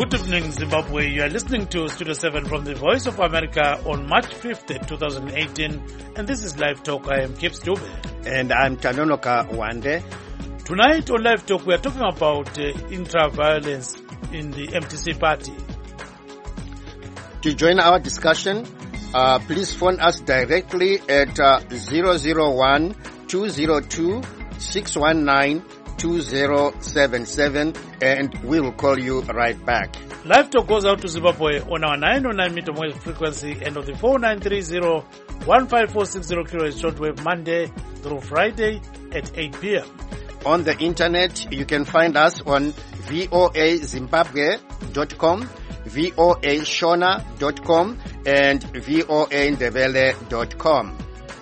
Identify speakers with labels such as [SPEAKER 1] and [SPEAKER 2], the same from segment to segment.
[SPEAKER 1] Good evening, Zimbabwe. You are listening to Studio 7 from the Voice of America on March 5th, 2018. And this is Live Talk. I am Kip Stube.
[SPEAKER 2] And I'm Tanonoka Wande.
[SPEAKER 1] Tonight on Live Talk, we are talking about intra-violence in the MTC party.
[SPEAKER 2] To join our discussion, please phone us directly at 001-202-619-2077 and we will call you right back.
[SPEAKER 1] Live Talk goes out to Zimbabwe on our 909 meter wave frequency and on the 4930-15460 kHz shortwave Monday through Friday at 8 p.m.
[SPEAKER 2] On the internet, you can find us on voazimbabwe.com, voashona.com, and voandebele.com.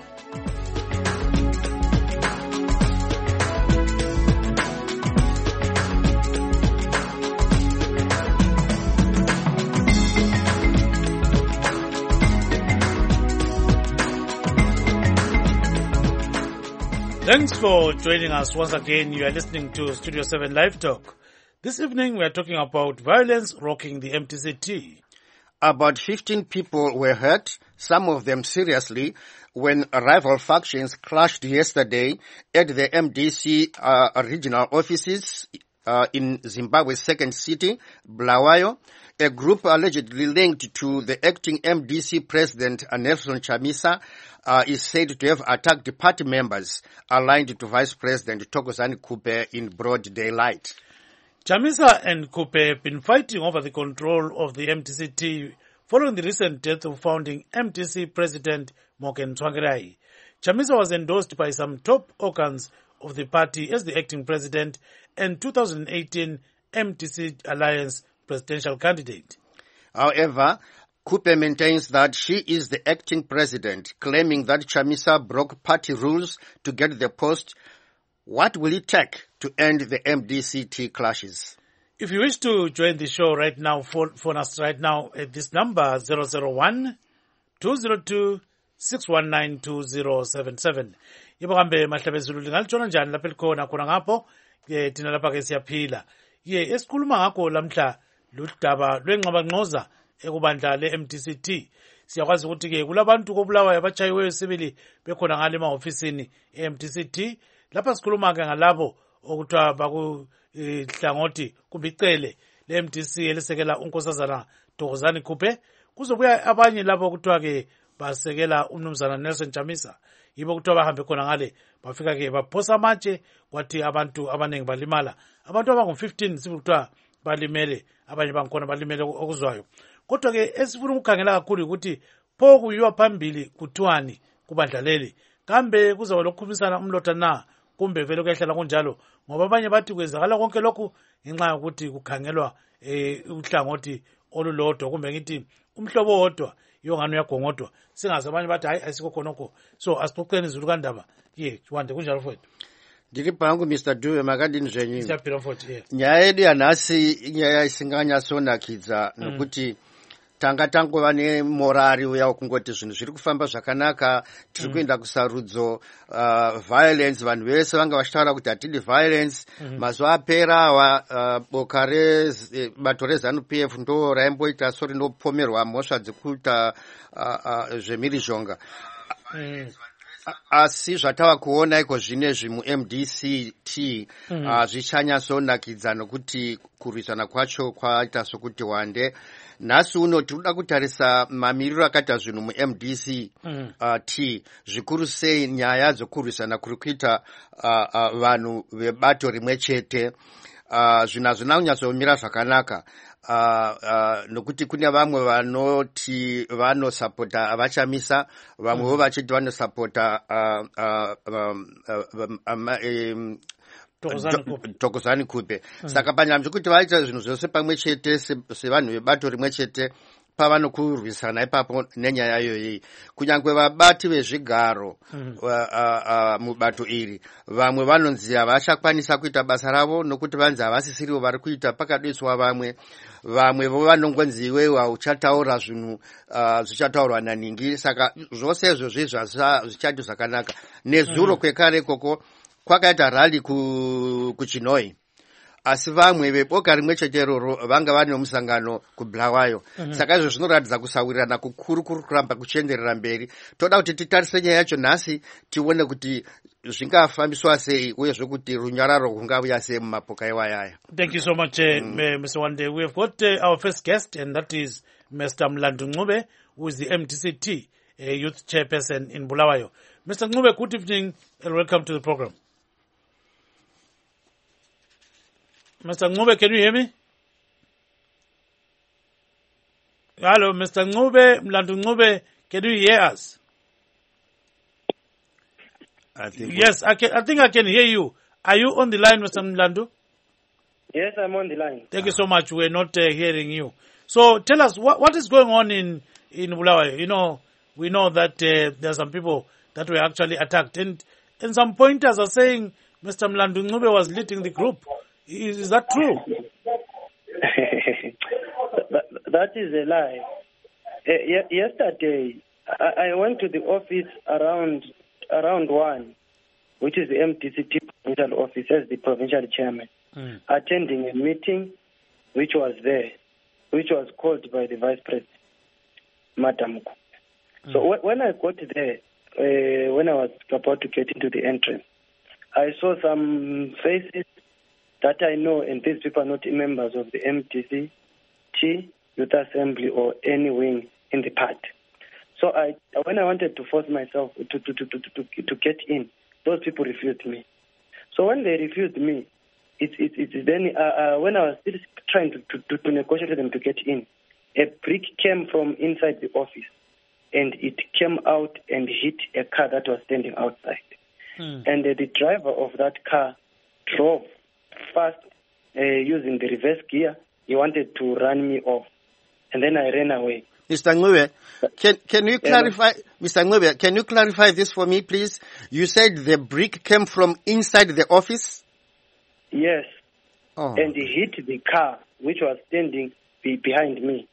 [SPEAKER 1] Thanks for joining us once again. You are listening to Studio 7 Live Talk. This evening we are talking about violence rocking the MTCT.
[SPEAKER 2] About 15 people were hurt, some of them seriously, when rival factions clashed yesterday at the MDC regional offices in Zimbabwe's second city, Bulawayo. A group allegedly linked to the acting MDC president, Nelson Chamisa, is said to have attacked party members aligned to Vice President Thokozani Kupe in broad daylight.
[SPEAKER 1] Chamisa and Kupe have been fighting over the control of the MTCT following the recent death of founding MTC President Morgan Tsvangirai. Chamisa was endorsed by some top organs of the party as the acting president and 2018 MTC Alliance presidential candidate.
[SPEAKER 2] However, Kupe maintains that she is the acting president, claiming that Chamisa broke party rules to get the post. What will it take to end the MDCT clashes?
[SPEAKER 1] If you wish to join the show right now, phone us right now at this number 001-202-619-2077. Ibakambe mahlabezulu lingalutshona njani lapha elikhona khona ngapho thina lapha ke siyaphila. Esikhuluma ngakho lamhla ludaba lwenqabangqoza ekubandla le-MTCT. Siyakwazi ukuthi ke kulabantu kobulawayo abatshayiweyo sibili bekhona ngale emahofisini e-MTCT. Lapha sikhuluma ke ngalabo okuthiwa bakuhlangothi kumbe icele le-MTC elisekela unkosazana Thokozani Kupe. Kuzobuya abanye labo okuthiwa ke basekela umnumzana Nelson Chamisa. Yibo kuthiwa bahambe khona ngale bafika ke baphosa amatshe kwathi abantu abaningi balimala. Abantu abangu-15 sibukuthiwa balimele, abanye bangikhona balimele okuzwayo. Kodwa ke esifuna ukukhangela kakhulu ukuthi pho kuyiwa phambili kuthiwani kubandla leli. Kambe kuzaba lokukhumisana umlotha na kumbe vele kuyahlala kunjalo, ngoba abanye bathi kwenzakala konke lokhu ngenxa yokuthi kukhangelwa uhlangothi olulodwa kumbe ngithi umhlobo wodwa yongani uyagongodwa. Singazi abanye bathi hayi ayisikho khonokho. So asixoxeni izulu kandaba. Wande kunjalo mfowethu.
[SPEAKER 2] Ndiri pangu Mr. Dube makadini zvenyu.
[SPEAKER 1] Siyaphila mfowethu.
[SPEAKER 2] Nyaya yedu yanhasi inyaya isinganyasonakidza nokuti tanga tangova nemorari uya wekungoti zvinhu zviri kufamba zvakanaka, tiri kuenda kusarudzo, violence, vanhu vese vanga vachitaura kuti hatidi violence. Mazuva apera boka rebato reZANU-PF ndo raimboita so rinopomerwa mhosva dzekuita zvemhirizhonga. Asi zvatava kuona iko zvinezvi mu-MDCT zvichanyasonakidza nokuti kurwisana kwacho kwaita sokuti wande. Nhasi uno tinoda kutarisa mamiriro akaita zvinhu mu-MDCT, zvikuru sei nyaya dzokurwisana kuri kuita vanhu vebato rimwe chete. Zvinhu hazvina kunyatsomira zvakanaka. Nokuti kune vamwe vanoti vanosapota avachamisa, vamwevo vachiti vanosapota Thokozani Kupe. Saka panyama zvekuti vaita zvinhu zvose pamwe chete sevanhu vebato rimwe chete pavanokurwisana ipapo nenyaya iyoyi. Kunyange vabati vezvigaro mubato iri, vamwe vanonzi havachakwanisa kuita basa ravo nokuti vanzi havasisiriwo vari kuita pakadiswa vamwe. Vamwevo vanongonziwe uchataura zvinhu zvichataurwa naningi. Saka zvose izvo zvichati zvakanaka. Nezuro kwekare koko kwakaita rally kuChinoi. asi vamwe veboka rimwe chete iroro vanga vane musangano kuBulawayo. Saka izvo zvinoratidza kusawirirana kukuru kuri kuramba kuchienderera mberi. Toda kuti titarise nyaya yacho nhasi tione kuti zvingafambiswa sei uyezve kuti runyararo rungauya sei mumapoka iwayaya.
[SPEAKER 1] Thank you so much, Mr. Wande. We have got our first guest, and that is Mr. Mlandu Ncube, who is the MDCT youth chairperson in Bulawayo. Mr. Ncube, good evening and welcome to the program. Mr. Ncube, can you hear me? Hello, Mr. Ncube, Mlandu Ncube, can you hear us? Yes, I think I can hear you. Are you on the line, Mr. Mlandu?
[SPEAKER 3] Yes, I'm on the line.
[SPEAKER 1] Thank you so much. We're not hearing you. So tell us, what is going on in Bulawayo? You know, we know that there are some people that were actually attacked. And some pointers are saying Mr. Mlandu Ncube was leading the group. Is that true?
[SPEAKER 3] That is a lie. Yesterday, I went to the office around 1, which is the MDCT provincial office as the provincial chairman, attending a meeting which was called by the vice president, Madam. So when I got there, when I was about to get into the entrance, I saw some faces that I know, and these people are not members of the MDCT Youth Assembly or any wing in the party. So when I wanted to force myself to get in, those people refused me. So when they refused me, then when I was still trying to negotiate with them to get in, a brick came from inside the office, and it came out and hit a car that was standing outside. And the driver of that car drove fast using the reverse gear. He wanted to run me off, and then I ran away.
[SPEAKER 2] Mr. Ncube, can you clarify, Mr. Ncube, can you clarify this for me, please? You said the brick came from inside the office?
[SPEAKER 3] Yes. Oh. And he hit the car, which was standing behind me.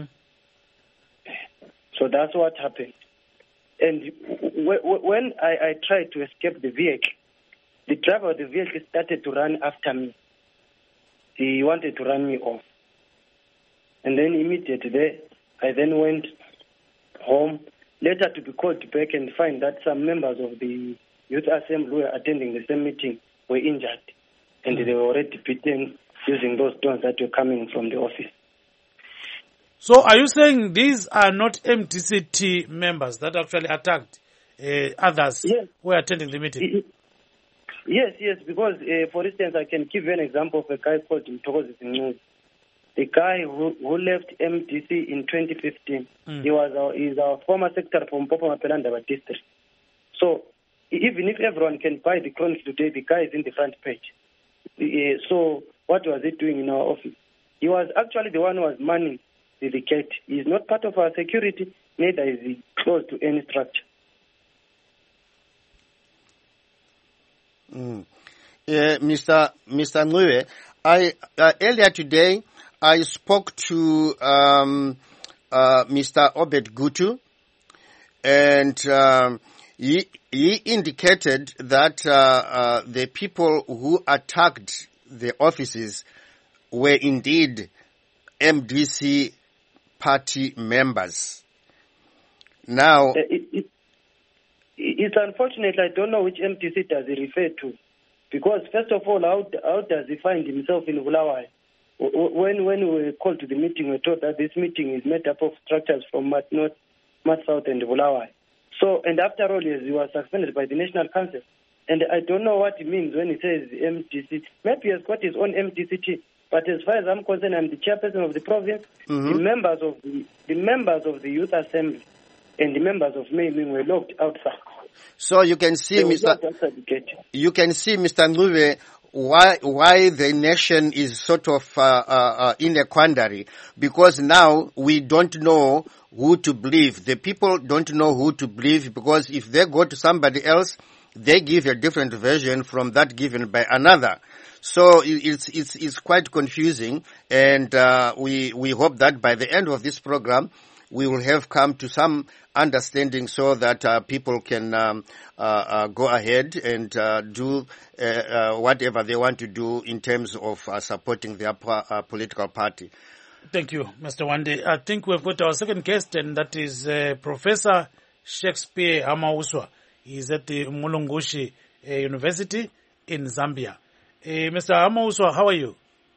[SPEAKER 3] So that's what happened. And when I tried to escape the vehicle, the driver of the vehicle started to run after me. He wanted to run me off. And then immediately, I then went home, later to be called back and find that some members of the Youth Assembly who were attending the same meeting were injured. And they were already beaten using those stones that were coming from the office.
[SPEAKER 1] So are you saying these are not MDCT members that actually attacked others who were attending the meeting?
[SPEAKER 3] Yes, because, for instance, I can give you an example of a guy called Mtokozi Ncube. The guy who left MDC in 2015, he's our former secretary from Popo Mapelanda district. So even if everyone can buy the Chronicle today, the guy is in the front page. So what was he doing in our office? He was actually the one who was manning the gate. He is not part of our security, neither is he close to any structure.
[SPEAKER 2] Mr. Ncube, earlier today, I spoke to Mr. Obed Gutu, and he indicated that the people who attacked the offices were indeed MDC party members. Now,
[SPEAKER 3] it's unfortunate. I don't know which MDC does he refer to, because first of all, how does he find himself in Bulawayo? When we were called to the meeting, we were told that this meeting is made up of structures from Mat North, Mat South, and Bulawayo. So, and after all, he was suspended by the National Council. And I don't know what he means when he says MDC. Maybe he has got his own MDCT. But as far as I'm concerned, I'm the chairperson of the province. The members of the Youth Assembly and the members of Mayming were locked outside.
[SPEAKER 2] So you can see, Mr. Ncube, why the nation is sort of in a quandary, because now we don't know who to believe. The people don't know who to believe, because if they go to somebody else, they give a different version from that given by another. So it's quite confusing, and we hope that by the end of this program, we will have come to some understanding so that people can go ahead and do whatever they want to do in terms of supporting their political party.
[SPEAKER 1] Thank you, Mr. Wande. I think we've got our second guest, and that is Professor Shakespeare Hamauswa. He's at the Mulungushi University in Zambia. Mr. Hamauswa, how are you?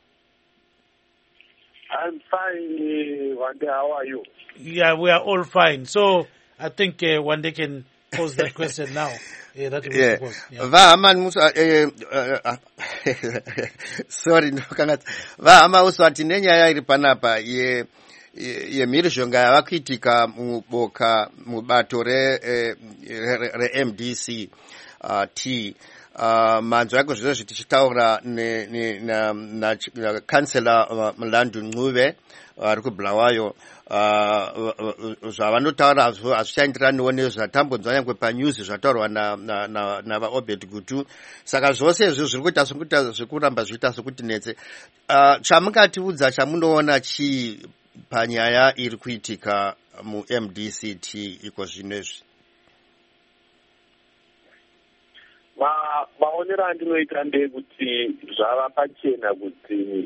[SPEAKER 4] I'm fine, Wande. How are you?
[SPEAKER 1] Yeah, we are all fine. So I think Wande can pose that question now.
[SPEAKER 2] Vahama Musa, sorry, Vahama Uswati nenyaya iri panapa yemhirizhonga yavakuitika mubato re-MDC T. Manzo yako zvizvo tichitaura nakansela Mlandu Ncube ari kuBulawayo zvavanotaura hazvichaenderaniwo nezvatambonzwa nyangwe panews zvataurwa navaobed Gutu. Saka zvose izvo zviri kuita zvekuramba zviita sekuti netse. Chamungatiudza chamunoona chii panyaya iri kuitika muMDCT iko zvino izvi?
[SPEAKER 4] Maonero andinoita ndekuti zvava pachena kuti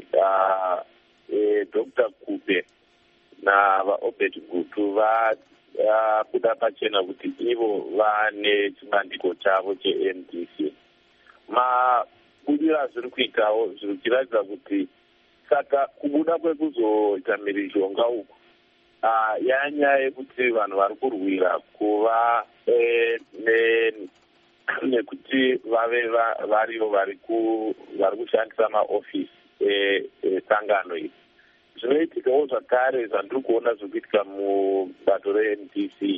[SPEAKER 4] Dr. Kube navaobed Gutu vabuda pachena kuti ivo vane chibandiko chavo cheMDC. Mabudiro zviri kuitawo zviri kuratidza kuti saka kubuda kwekuzoita mhirizhonga uku yanyaya yekuti vanhu vari kurwira kuva nekuti vave varivo vari kushandisa maofisi esangano iri. Zvinoitikawo zvakare zvandiri kuona zviri kuitika mubato reMDC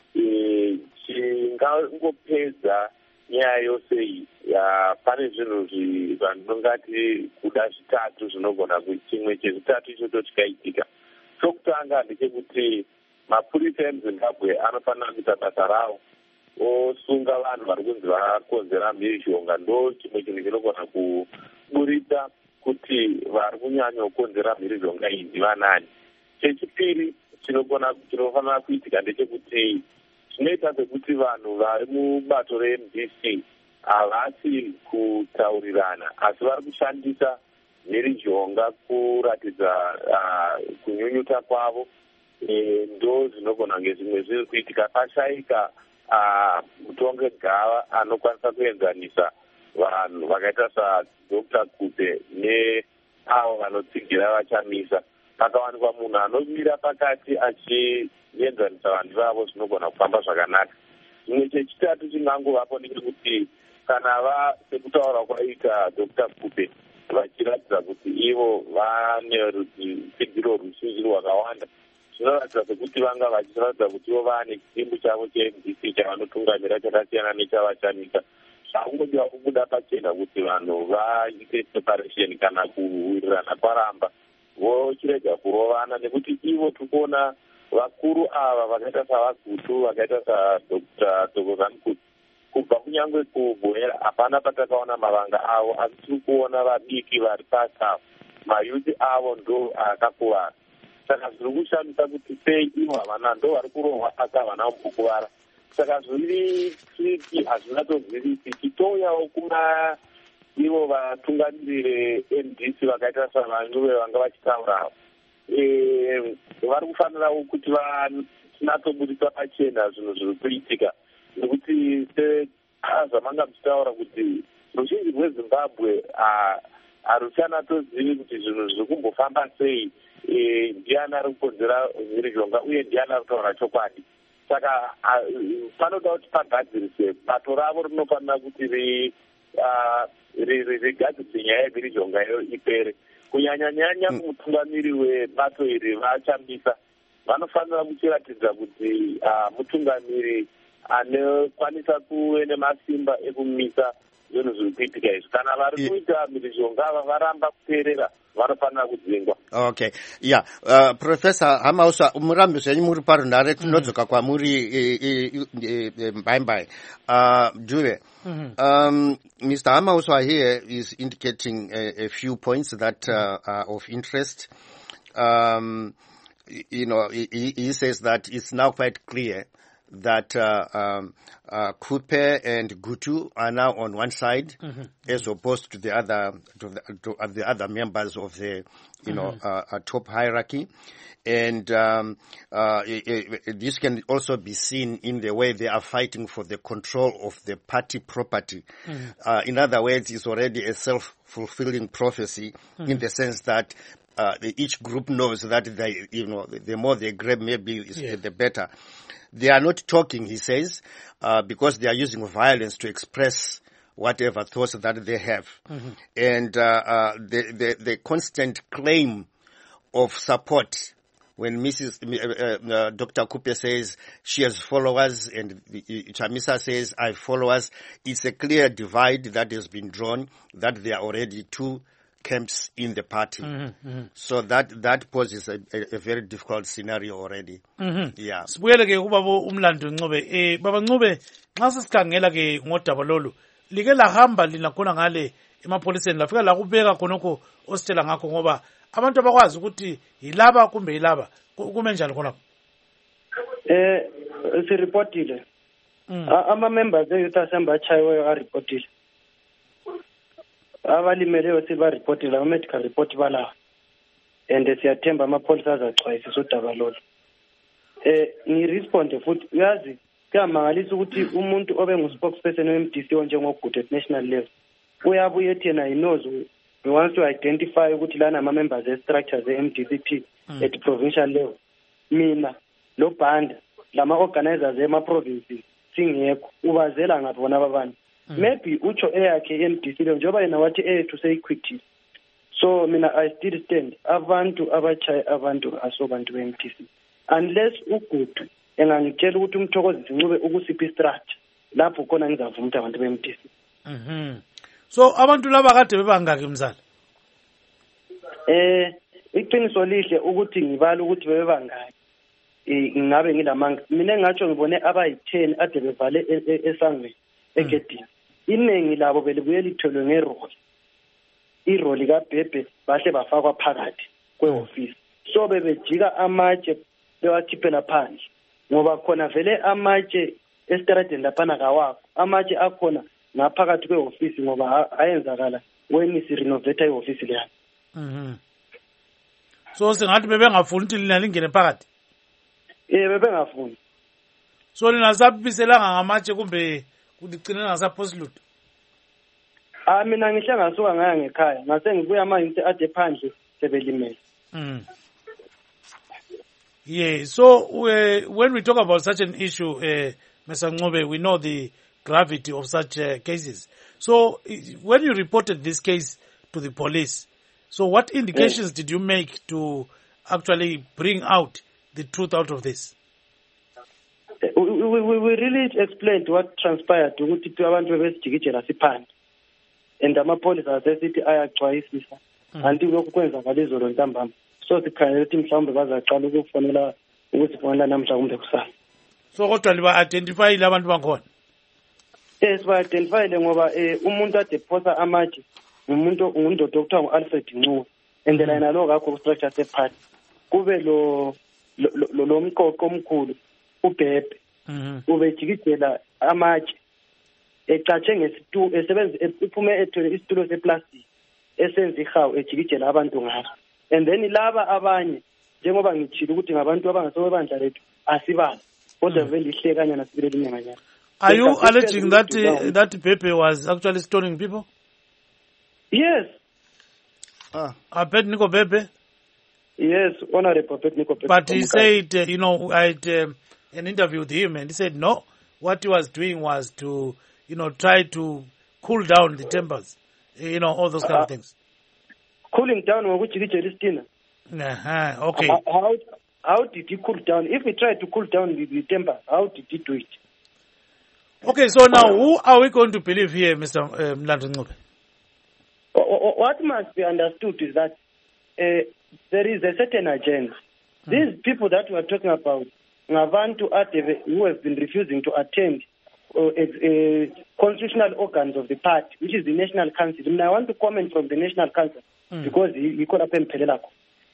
[SPEAKER 4] chingangopedza nyaya yose iyi. Pane zvinhu zvandingati kuda zvitatu zvinogona kuti chimwe chezvitatu ichocho chikaitika. Chokutanga ndechekuti mapurisa emuZimbabwe anofanira kuita basa ravo osunga vanhu vari kunzi vakonzera mhirizhonga. Ndo chimwe chinhu chinogona kuburitsa kuti vari kunyanya kukonzera mhirizhonga iyi ndivanani. Chechipiri chinofanira kuitika ndechekuti zvinoita sekuti vanhu vari mubato reMDC havasi kutaurirana asi vari kushandisa mhirizhonga kuratidza kunyunyuta kwavo. Ndo zvinogona kunge zvimwe zviri kuitika. Pashayika mutonge gava anokwanisa kuenzanisa vanhu vakaita saDr. Kube neavo vanotsigira vachamisa. Pakawanikwa munhu anomira pakati achienzanisa vanhu vavo zvinogona kufamba zvakanaka. Chimwe chechitatu chingangovapo ndechekuti kana sekutaura kwaita Dr. Kube vachiratidza kuti ivo vane rutsigiro ruzhinji rwakawanda, zvinoratidza sekuti vanga vachiratidza kuti ivo vane chisimbu chavo cheMDC chavanotungamira chakasiyana nechavachamisa. Zvakungodiwa kubuda pachena kuti vanhu vaite separation kana kuwirirana kwaramba vochirega kurovana, nekuti ivo tikuona vakuru ava vakaita savaGutu vakaita saDr. Thokozani kubva kunyange kubhoera hapana patakaona mavanga avo, asi tiri kuona vadiki vari pasa mayuti avo ndo akakuvara. Saka zviri kushamisa kuti sei ivo havana ndo vari kurohwa asi havana kukuvara. Saka zviri triki hazvina tozivisi. Chitouyawo kuma ivo vatungamirire MDC vakaita saVaNcube vanga vachitaurawo vari kufanirawo kuti vanatobudisa pachena zvinhu zviri kuitika, nekuti zvamanga muchitaura kuti ruzhinji rweZimbabwe haruchanatozivi kuti zvinhu zviri kumbofamba sei, ndiani ari kukonzera mhirizhonga uye ndiani ari kutaura chokwadi. Saka panoda kuti pagadzirise bato ravo rinofanira kuti rigadzirise nyaya yemhirizhonga iyo ipere. Kunyanya-nyanya mutungamiri webato iri vachamisa vanofanira kuchiratidza kuti mutungamiri anokwanisa kuve nemasimba ekumisa zvinhu zviri kuitika izvi. Kana vari kuita mhirizhonga varamba kuteerera vanofanira kudzingwa.
[SPEAKER 2] Okay, yeah. Professor Hamauswa, murambi zvenyu muri parunhare, tinodzoka kwamuri bye. Dube, Mr. Hamauswa here is indicating a few points that are of interest. he says that it's now quite clear that Kupe and Gutu are now on one side, as opposed to the other members of the top hierarchy. And this can also be seen in the way they are fighting for the control of the party property. In other words, it's already a self-fulfilling prophecy in the sense that each group knows that the more they grab, maybe the better. They are not talking, he says, because they are using violence to express whatever thoughts that they have. And the constant claim of support, when Dr. Kupe says she has followers and Chamisa says I have followers, it's a clear divide that has been drawn, that there are already two camps in the party. So that poses a very difficult scenario already. Yeah.
[SPEAKER 1] Sibuyele ke ubaba uMlando Ncube. Baba Ncube, nxa sisikhangela ke ngodaba lolu, like lahamba lina khona ngale emapholiseni lafika la kubeka khonokho ositshela ngakho ngoba abantu abakwazi ukuthi yilaba kumbe yilaba kume njani khona.
[SPEAKER 3] Sireportile. Ama-members e-Youth Assembly achayiweyo areportile. Abalimeleyo sibaripotile ama-medical report balawo. And siyathemba amapholisa azacwayisisa udaba lolu. Ngiresponde futhi uyazi kuyamangalisa ukuthi umuntu obe ngu-spokesperson we-MDC onjengoGutu at national level uyabuye ethi yena he knows we want to identify ukuthi lana ama-members e-structures e-MDCP at provincial level. Mina lo banda lama-organizers ema-provinces singekho ubazela ngaphi bona abantu. Maybe ucho eyakhe e-MDC leyo njengoba yena wathi to say equity. So mina I still stand abantu abachaye abantu asobantu be-MDC unless uGutu engangitshela ukuthi umthokozisi Ncube ukusiphi istructure lapho khona ngizavuma ukuthi abantu be-MDC.
[SPEAKER 1] So abantu laba kade bebangaki mzala?
[SPEAKER 3] Iqiniso lihle ukuthi ngibala ukuthi bebebangaki. Ngabe ngilamanga mina engatsho ngibone abayi-10 ade bevale esangweni egedini. Iningi labo belibuye litholwe ngeroli. Iroli kaBhebhe bahle bafakwa phakathi kwe-office. So bebejika amatshe bewakhiphela phandle ngoba khona vele amatshe estradeni laphana kawakho. Amatshe akhona ngaphakathi kwe-office ngoba ayenzakala when sirenovate i-office leyo.
[SPEAKER 1] So singathi bebengafuni ukuthi lina lingene phakathi?
[SPEAKER 3] Bebengafuni.
[SPEAKER 1] So lina sabiselanga ngamatshe kumbe kuligcina ngasaphosi lutho?
[SPEAKER 3] Mina ngihle ngasuka ngaya ngekhaya ngase ngibuya manje ade phandle sebelimele.
[SPEAKER 1] Yeah, so when we talk about such an issue, Mr. Ncube, we know the gravity of such cases. So when you reported this case to the police, so what indications did you make to actually bring out the truth out of this?
[SPEAKER 3] We really explained what transpired ukuthi abantu bebesijikijela siphandle and amapolisa asesithi ayaxwayisisa anti lokhu kwenzakala izolo ntambama. So sikhangela ukuthi mhlawumbe bazaqala ukufonela ukusifonela namhla kumbe kusasa.
[SPEAKER 1] So kodwa liba-identifyile abantu bakhona?
[SPEAKER 3] Siba-identifyile ngoba umuntu ade phosa amatshe ungundoda okuthiwa ngu-Alfred Ncube and la yena lo kakho ku-structure sephathi kube lo mqoqo omkhulu uBhebhe ubejikijela amatshe ecatshe ngesitulo ephume ethwele isitulo seplastic esenza ihawu ejikijela abantu ngaso. And then laba abanye njengoba ngitshila ukuthi ngabantu abangasobe bandla lethu asibazi kodwa vele ihlekanyana sibile linyanganyana.
[SPEAKER 1] Are you alleging that Bhebhe was actually stoning people?
[SPEAKER 3] Yes.
[SPEAKER 1] Abednego Bhebhe?
[SPEAKER 3] Yes, Honorable Abednego Bhebhe.
[SPEAKER 1] But he said, I had an interview with him and he said no, what he was doing was to, try to cool down the tempers, all those kind of things.
[SPEAKER 3] Cooling down ngokujikijelistina.
[SPEAKER 1] Okay.
[SPEAKER 3] How did he cool down? If he tried to cool down the temper, how did he do it?
[SPEAKER 1] Okay, so now who are we going to believe here, Mr. Mlando Ncube?
[SPEAKER 3] What must be understood is that there is a certain agenda. These people that we are talking about, Ngavantu Ateve, who have been refusing to attend constitutional organs of the party, which is the National Council. And I want to comment from the National Council because he called up Mpelelako.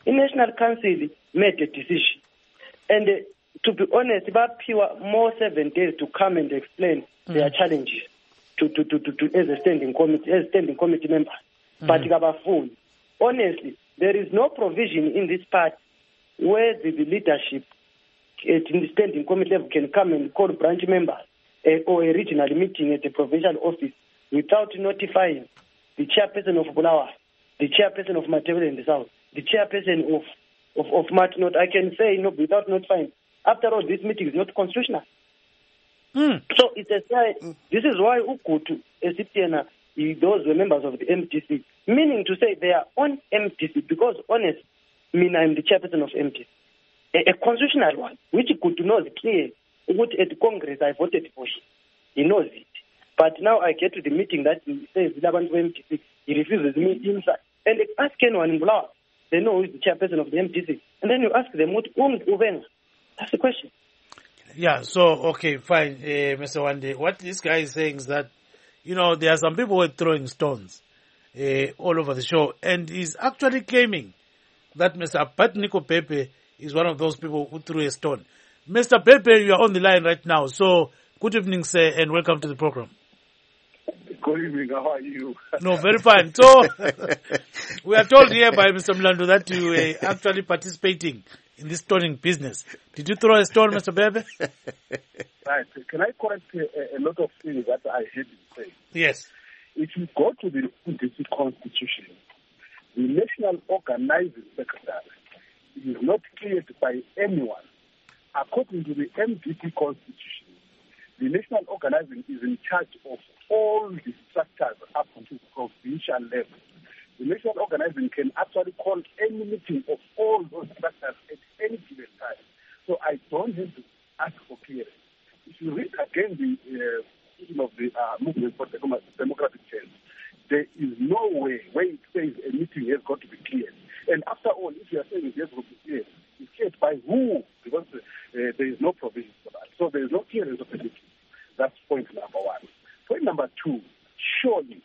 [SPEAKER 3] I-National Council made a decision. And to be honest, baphiwa more 7 days to come and explain their challenges to as a standing committee members. But honestly, there is no provision in this part where the leadership at the standing committee level can come and call branch members or a regional meeting at the provincial office without notifying the chairperson of Bulawayo, the chairperson of Matebele in the south, the chairperson of Martinot. I can say no without notifying. After all, this meeting is not constitutional. So it's a sign. This is why Ukutu, Esitiana, those were members of the MTC, meaning to say they are on MTC because, honest, I'm the chairperson of MTC, a constitutional one, which Ukutu knows clear. At the Congress, I voted for him. He knows it. But now I get to the meeting that he says MTC, he refuses me inside. And they ask anyone in Bulawayo, they know who is the chairperson of the MTC. And then you ask them, that's the question.
[SPEAKER 1] Yeah, so, okay, fine, Mr. Wande. What this guy is saying is that, there are some people who are throwing stones all over the show, and he's actually claiming that Mr. Patniko Pepe is one of those people who threw a stone. Mr. Pepe, you are on the line right now, so good evening, sir, and welcome to the program.
[SPEAKER 5] Good evening, how are you?
[SPEAKER 1] No, very fine. So, we are told here by Mr. Mlando that you are actually participating in this stoning business. Did you throw a stone, Mr. Pepe?
[SPEAKER 5] Right. Can I correct a lot of things that I heard you say?
[SPEAKER 1] Yes.
[SPEAKER 5] If you go to the MDC Constitution, the National Organizing Secretary is not created by anyone. According to the MDC Constitution, the National Organizing is in charge of all the structures up to provincial level. The National Organizing can actually call any meeting of all those structures at any given time. So I don't have to ask for clearance. If you read again the of the Movement for Democratic Change, there is no way where it says a meeting has got to be cleared. And after all, if you are saying it has got to be cleared, it's cleared by who? Because there is no provision for that. So there is no clearance of the meeting. That's point number one. Point number two, surely,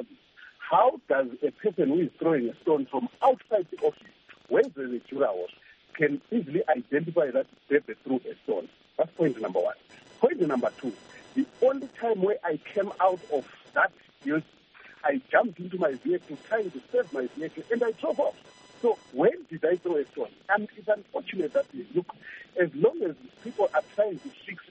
[SPEAKER 5] how does a person who is throwing a stone from outside the office, where the juror was, can easily identify that they threw a stone? That's point number one. Point number two, the only time where I came out of that field, I jumped into my vehicle trying to save my vehicle and I drove off. So when did I throw a stone? And it's unfortunate that, look, as long as people are trying to fix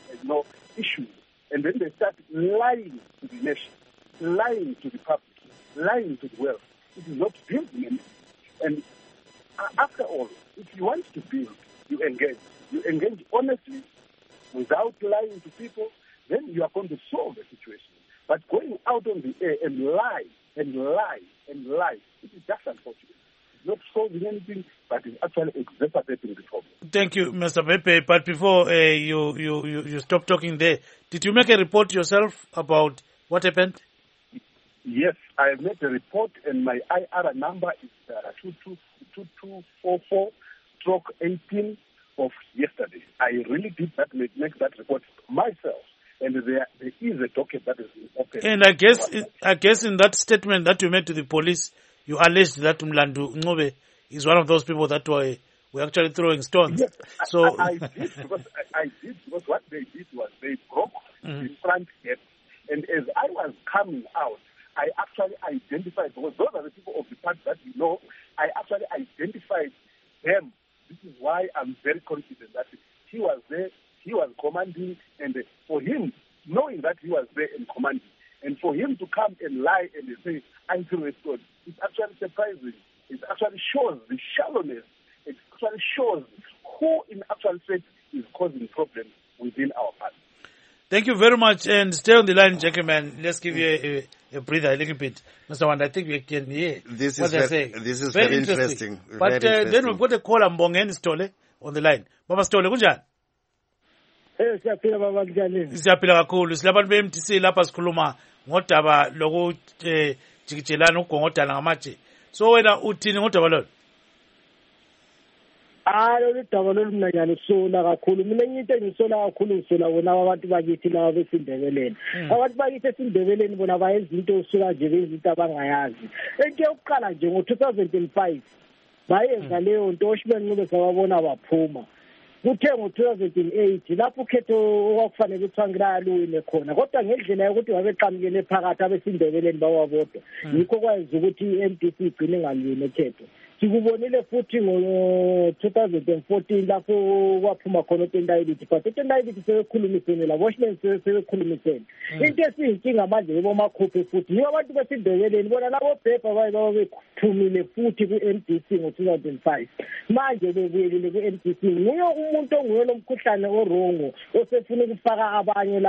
[SPEAKER 5] issues, and then they start lying to the nation, lying to the public, lying to the world, it is not building anything. And after all, if you want to build, you engage honestly, without lying to people, then you are going to solve the situation. But going out on the air and lie, it is just unfortunate. It's not solving anything, but it's actually exacerbating the problem.
[SPEAKER 1] Thank you, Mr. Pepe. But before you stop talking there, did you make a report yourself about what happened?
[SPEAKER 5] Yes, I made a report, and my IR number is 2244/18 of yesterday. I really did make that report myself, and there is a docket that is open. And I
[SPEAKER 1] guess in that statement that you made to the police, you alleged that Mlando Ngobe is one of those people that were actually throwing stones.
[SPEAKER 5] Yes, so I did because what they did was they broke the front gate, and as I was coming out, I actually identified, because those are the people of the party that you know, I actually identified them. This is why I'm very confident that he was there, he was commanding, and for him, knowing that he was there and commanding, and for him to come and lie and say, I threw a stone, it's actually surprising. It actually shows the shallowness. It actually shows who in actual fact is causing problems within our party.
[SPEAKER 1] Thank you very much, and stay on the line, gentlemen. Let's give you a breather a little bit. Mr. Wanda, I think we can hear what they're saying.
[SPEAKER 2] This is very interesting.
[SPEAKER 1] But then we've got a caller, Mbongeni Stole, on the line. Baba Stole, kunjani?
[SPEAKER 6] Siyaphila baba kunjani?
[SPEAKER 1] Siyaphila kakhulu. Silabantu be-MTC lapha sikhuluma ngodaba lokujikijelana ukugongodana ngamatshe. So wena uthini ngodaba lolo?
[SPEAKER 6] Lolu daba lolumnanyana usola kakhulu. Mina into engisola kakhulu ngisola bona abantu bakithi laba besindebeleni. Abantu bakithi esindebeleni bona bayenza into osuka nje bezinto abangayazi. Into yokuqala nje ngo-2005 bayenza leyo nto oShibenqube sababona baphuma kuthe ngo-2008 lapho ukhetho okwakufanele kuthiwa ngilawini khona kodwa ngendlela yokuthi babeqamukele phakathi abesindebeleni bawabodwa yikho kwayenza ukuthi i-MDC igcine ingalwini ekhetho sikubonile futhi ngo-2014 lapho kwaphuma khona uTendayiliti but uTendayiliti sebekhulumisene laboShibenqube sebekhulumisene into esiyinkinga manje yebomakhuphe futhi yibo abantu besindebeleni bona labo bhebha babephumile futhi ku-MDC ngo-2005 manje bebuyelile ku-MDC nguye umuntu onguye lomkhuhlane orongo osefuna ukufaka abanye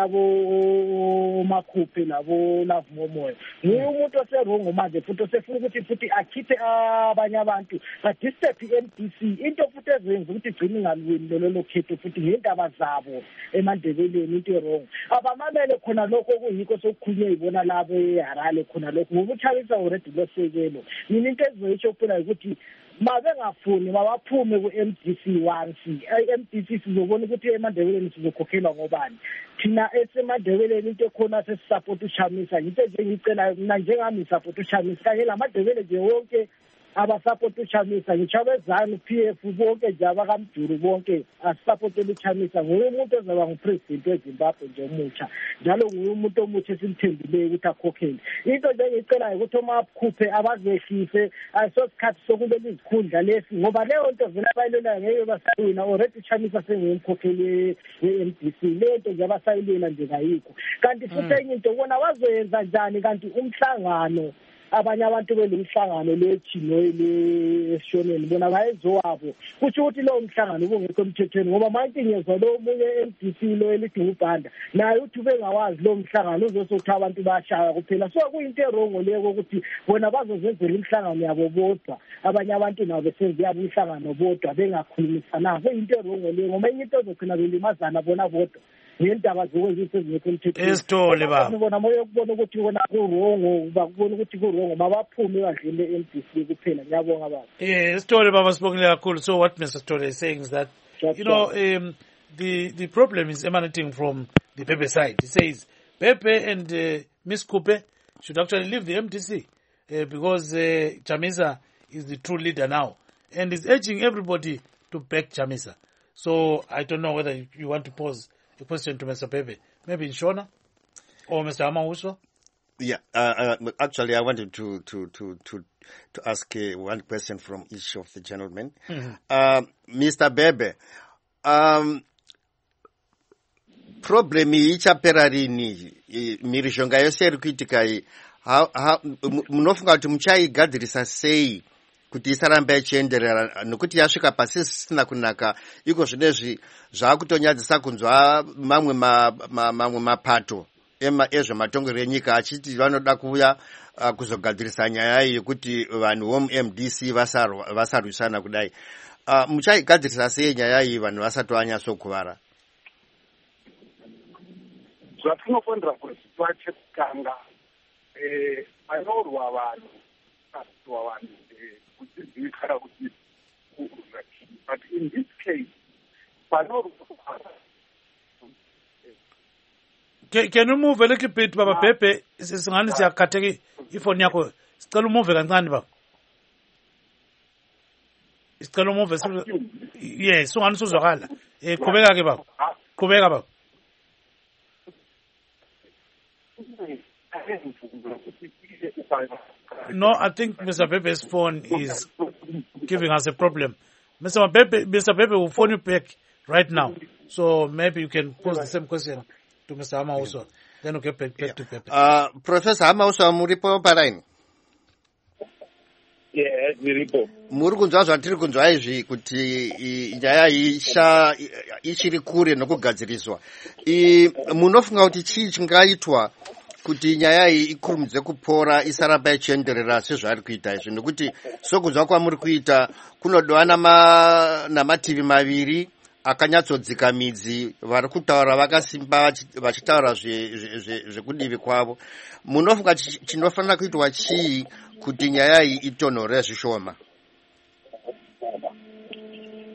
[SPEAKER 6] labo makhuphe labo lavumomoya nguye umuntu oserongo manje futhi osefuna ukuthi futhi akhiphe abanye abantu but disturb i-MDC into futhi ezenza ukuthi igcine ingalwini lolo khetho futhi ngendaba zabo emandebeleni into erong abamamele khona lokho okuyikho sokukhulunywa ibona labo eHarare khona lokho ngokuchalisa already losekelo mina into ezoyisho phela ukuthi mabengafuni mabaphume ku-MDC once i-MDC sizobona ukuthi emandebeleni sizokhokhelwa ngobani thina esemandebeleni into ekhona sesisupport uChamisa into nje ngicela mina njengami support uChamisa kanye lamadebele nje wonke abasupport uChamisa ngichabezana PF bonke nje abakamduru bonke asupportele uChamisa nguye umuntu ozaba ngupresident weZimbabwe nje omutsha njalo nguye umuntu omutsha esimthembileyo ukuthi akhokhele into nje ngicela ukuthi omakhuphe abazehlise ayisosikhathi sokubela izikhundla lesi ngoba leyo nto vele abayilela ngeke basayina already uChamisa sengumkhokheli we-MDC lento nje abasayilela nje kayikho kanti futhi enye into bona bazoyenza njani kanti umhlangano abanye abantu belimhlangano lechino lesishoneni bona bayezowabo kusho ukuthi lo mhlangano ubungekho emthethweni ngoba manje ngezwe lo munye MDC lo elidinga ubhanda naye uthi bengawazi lo mhlangano uzosothi abantu bashaya kuphela so kuyinto erongo leyo ukuthi bona bazozenzela imhlangano yabo bodwa abanye abantu nabo besenze yabo imhlangano bodwa bengakhulumisana kuyinto erongo leyo ngoba enye into ezogcina belimazana bona bodwa ngendaba zokwenza izingekho emthethweni
[SPEAKER 1] esitole baba
[SPEAKER 6] ngibona moya ukubona ukuthi bona kurongo bakubona ukuthi kurongo mabaphume badlule eMDC kuphela ngiyabonga baba
[SPEAKER 1] esitole baba sibongile kakhulu so what Mr. Stole is saying is that you know the problem is emanating from the Pepe side. He says Pepe and Miss Kupe should actually leave the MDC because Chamisa is the true leader now and is urging everybody to back Chamisa. So I don't know whether you want to pose a question to Mr. Pepe, maybe in Shona or Mr. Amauso.
[SPEAKER 2] Yeah, actually, I wanted to ask one question from each of the gentlemen. Mr. Bebe, problem ichapera rini mirishonga yose iri kuitika iyi munofunga kuti muchaigadzirisa sei kuti isaramba ichienderera nokuti yasvika pasi sisina kunaka iko zvinezvi zvakutonyadzisa kunzwa mamwe mapato ezvematongerero enyika achiti vanoda kuuya kuzogadzirisa nyaya yekuti vanhu vomuMDC vasarwisana kudai muchaigadzirisa sei nyaya iyi vanhu vasati vanyatsokuvara
[SPEAKER 5] zvatinofanira kuziva chekutanga panorwa vanhu kudzidzikana kuti but in this case panorwa
[SPEAKER 1] Can you move a little bit, Baba Pepe? Singani siyakhatheka ifoni yakho. Sicela umuve kancane baba. Sicela umuve. Yes, sungani suzwakala. Qhubeka ke baba. Qhubeka baba. No, I think Mr. Pepe's phone is giving us a problem. Mr. Pepe will phone you back right now. So maybe you can pose the same question to Mr. Amauso. Then we'll get back to Pepe.
[SPEAKER 2] Professor Amauso, muripo paraini?
[SPEAKER 4] Yes, muripo.
[SPEAKER 2] Muri kunzwa zvatiri kunzwa izvi kuti nyaya ichiri kure nokugadziriswa. Munofunga kuti chii chingaitwa kuti nyaya iyi ikurumidze kupora isaramba ichienderera sezvari kuita izvi nokuti sokunzwa kwamuri kuita kunodiwa namativi maviri akanyatsodzika midzi vari kutaura vakasimba vachitaura zvekudivi kwavo. Munofunga chinofanira kuitwa chii kuti nyaya iyi itonhore zvishoma?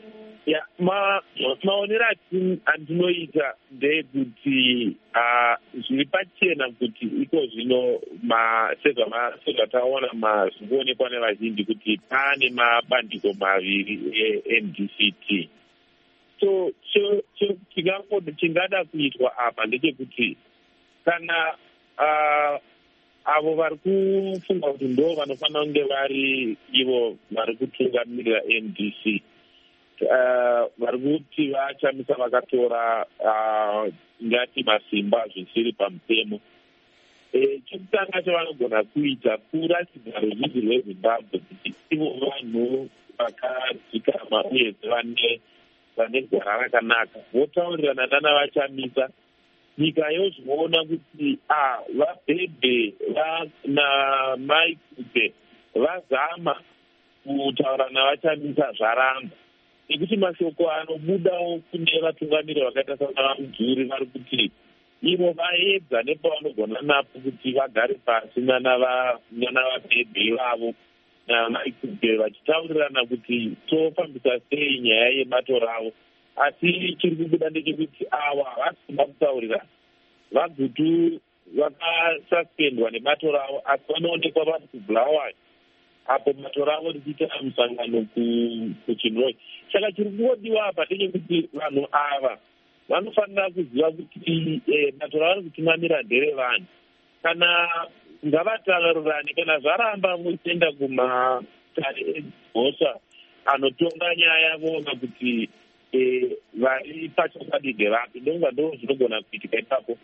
[SPEAKER 4] maonero andinoita ndeyekuti zviri pachena kuti iko zvino sezvataona zvikuonekwa nevazhinji kuti pane mabandiko maviri eMDCT. So chingada kuitwa apa ndechekuti kana avo vari kufunga kuti ndo vanofanira kunge vari ivo vari kutungamirira MDC, vari kuti vachamisa vakatora ngati masimba zvisiri pamutemo. Chekutanga chavanogona kuita kuratidza ruzhinji rweZimbabwe kuti ivo vanhu vakadzikama uyezve vane gwara rakanaka, votaurirana navachamisa. Nyika yozviona kuti vaBhebhe naMai Kute vazama kutaura navachamisa zvaramba, nekuti mashoko anobudawo kune vatungamiri vakaita sanavaMudhuri vari kuti ivo vaedza nepavanogona napo kuti vagare pasi nanavaBhebhe vavo naMai Kute vachitaurirana kuti tofambisa sei nyaya yematora avo. Asi chiri kubuda ndechekuti ava vasina kutaurirana, vagutu vakasuspendwa nematora avo, asi vanoonekwa vari kubhulawayo apo matora avo richiita musangano kuChinroy. Saka chiri kungodiwa apa ndechekuti vanhu ava vanofanira kuziva kuti matora vari kutungamira nderevanhu. Kana ngavataurirane, kana zvaramba muchienda kumatare egosha anotonga nyaya voona kuti vari pachakadide vapi, ndonga ndo zvinogona kuitika ipapo.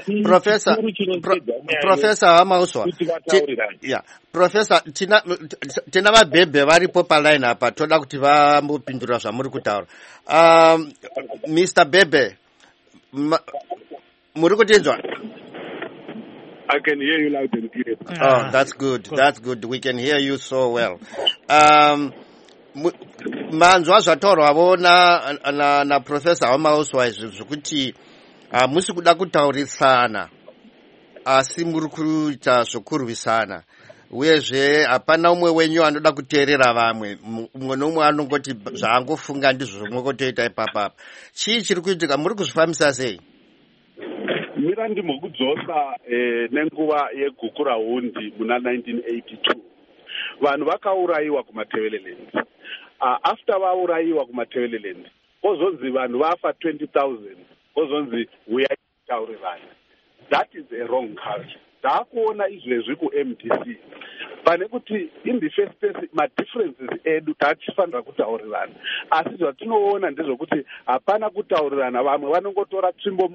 [SPEAKER 2] Professor Hamauswa, Professor, tina vaBhebhe varipo paline apa, toda kuti vambopindura zvamuri kutaura. Mr. Bhebhe, muri kutinzwa?
[SPEAKER 5] I can hear you loud and clear.
[SPEAKER 2] Oh, that's good. That's good. We can hear you so well. Manzwa zvataurwavo na Professor Hamauswa zvekuti musi kuda kutaurisana asi muri kuita zvokurwisana, uyezve hapana umwe wenyu anoda kuteerera vamwe, umwe nomwe anongoti zvaangofunga ndizvo zvomwe kotoita ipapapa. Chii chiri kuitika? Muri kuzvifambisa sei?
[SPEAKER 5] Mira ndimokudzosa nenguva yegukurahundi muna 1982 vanhu vakaurayiwa kumateveleland. After vaurayiwa kumateveleland kozonzi vanhu vafa 20,000, kozonzi uyai taurirana. That is a wrong culture. Taakuona izvezvi kuMDC pane kuti in the first place madifferences edu tachifanira kutaurirana, asi zvatinoona ndezvokuti hapana kutaurirana. Vamwe vanongotora tsvimbo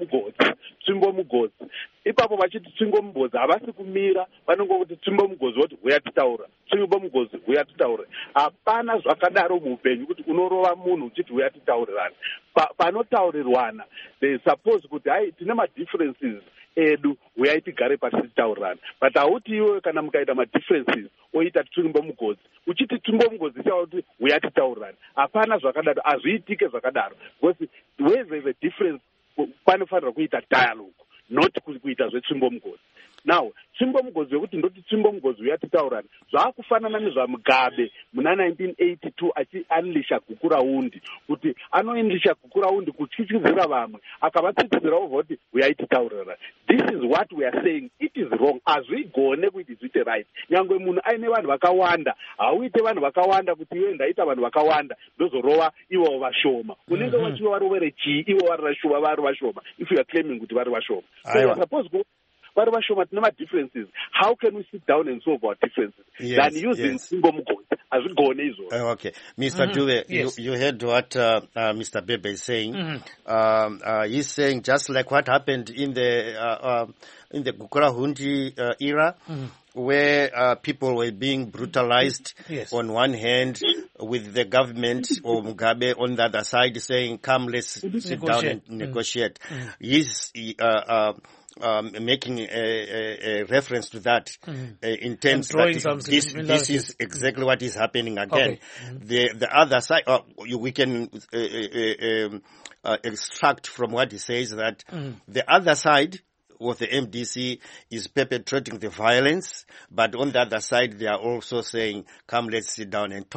[SPEAKER 5] mugodzi ipapo vachiti tsvimbo mugodzi havasi kumira, vanongokuti tsvimbo mugodzi voti huya titaura, tsvimbo mugodzi huya titaure. Hapana zvakadaro muupenyu kuti unorova munhu uchiti huya titaurirana. Panotaurirwana they suppose kuti hai tine madifferences edu uyai tigare pasi titaurirana, but hauti iwe kana mukaita madifferences oita tsvimbo mugodzi uchiti tsvimbo mugodzi chawa kuti uyai titaurirana. Hapana zvakadaro, hazviitike zvakadaro, because where there is a difference panofanira kuita dialogue, not kuita zvetsvimbo mugodzi. Now tsvimbo mugodzi yekuti ndoti tsvimbo mugodzi uya titaurana zvakufanana nezvaMugabe muna 1982 achianlisha gukuraundi, kuti anoendisha gukuraundi kutyityizira vamwe akavatsidzira over kuti uyai titaurana. This is what we are saying. It is wrong. Hazvigone kuti zviite right. Nyangwe munhu aine vanhu vakawanda, hauite vanhu vakawanda kuti iwe ndaita vanhu vakawanda ndozorova ivo vashoma. Unenge wachiva varovere chii ivo vari vashoma if you are claiming kuti vari vashoma. So you are supposed to vari vashoma tine madifferences. How can we sit down and solve our differences than using single mugodi? Hazvigone izvo. Okay.
[SPEAKER 2] Mr. Dube, you heard what Mr. Bhebhe is saying. He's saying just like what happened in the Gukurahundi era, where people were being brutalized on one hand, with the government or Mugabe on the other side saying, come, let's sit down and negotiate. He's making a reference to that in terms that this is exactly what is happening again. Okay. The other side, we can extract from what he says that the other side of the MDC is perpetrating the violence, but on the other side they are also saying, come, let's sit down and talk.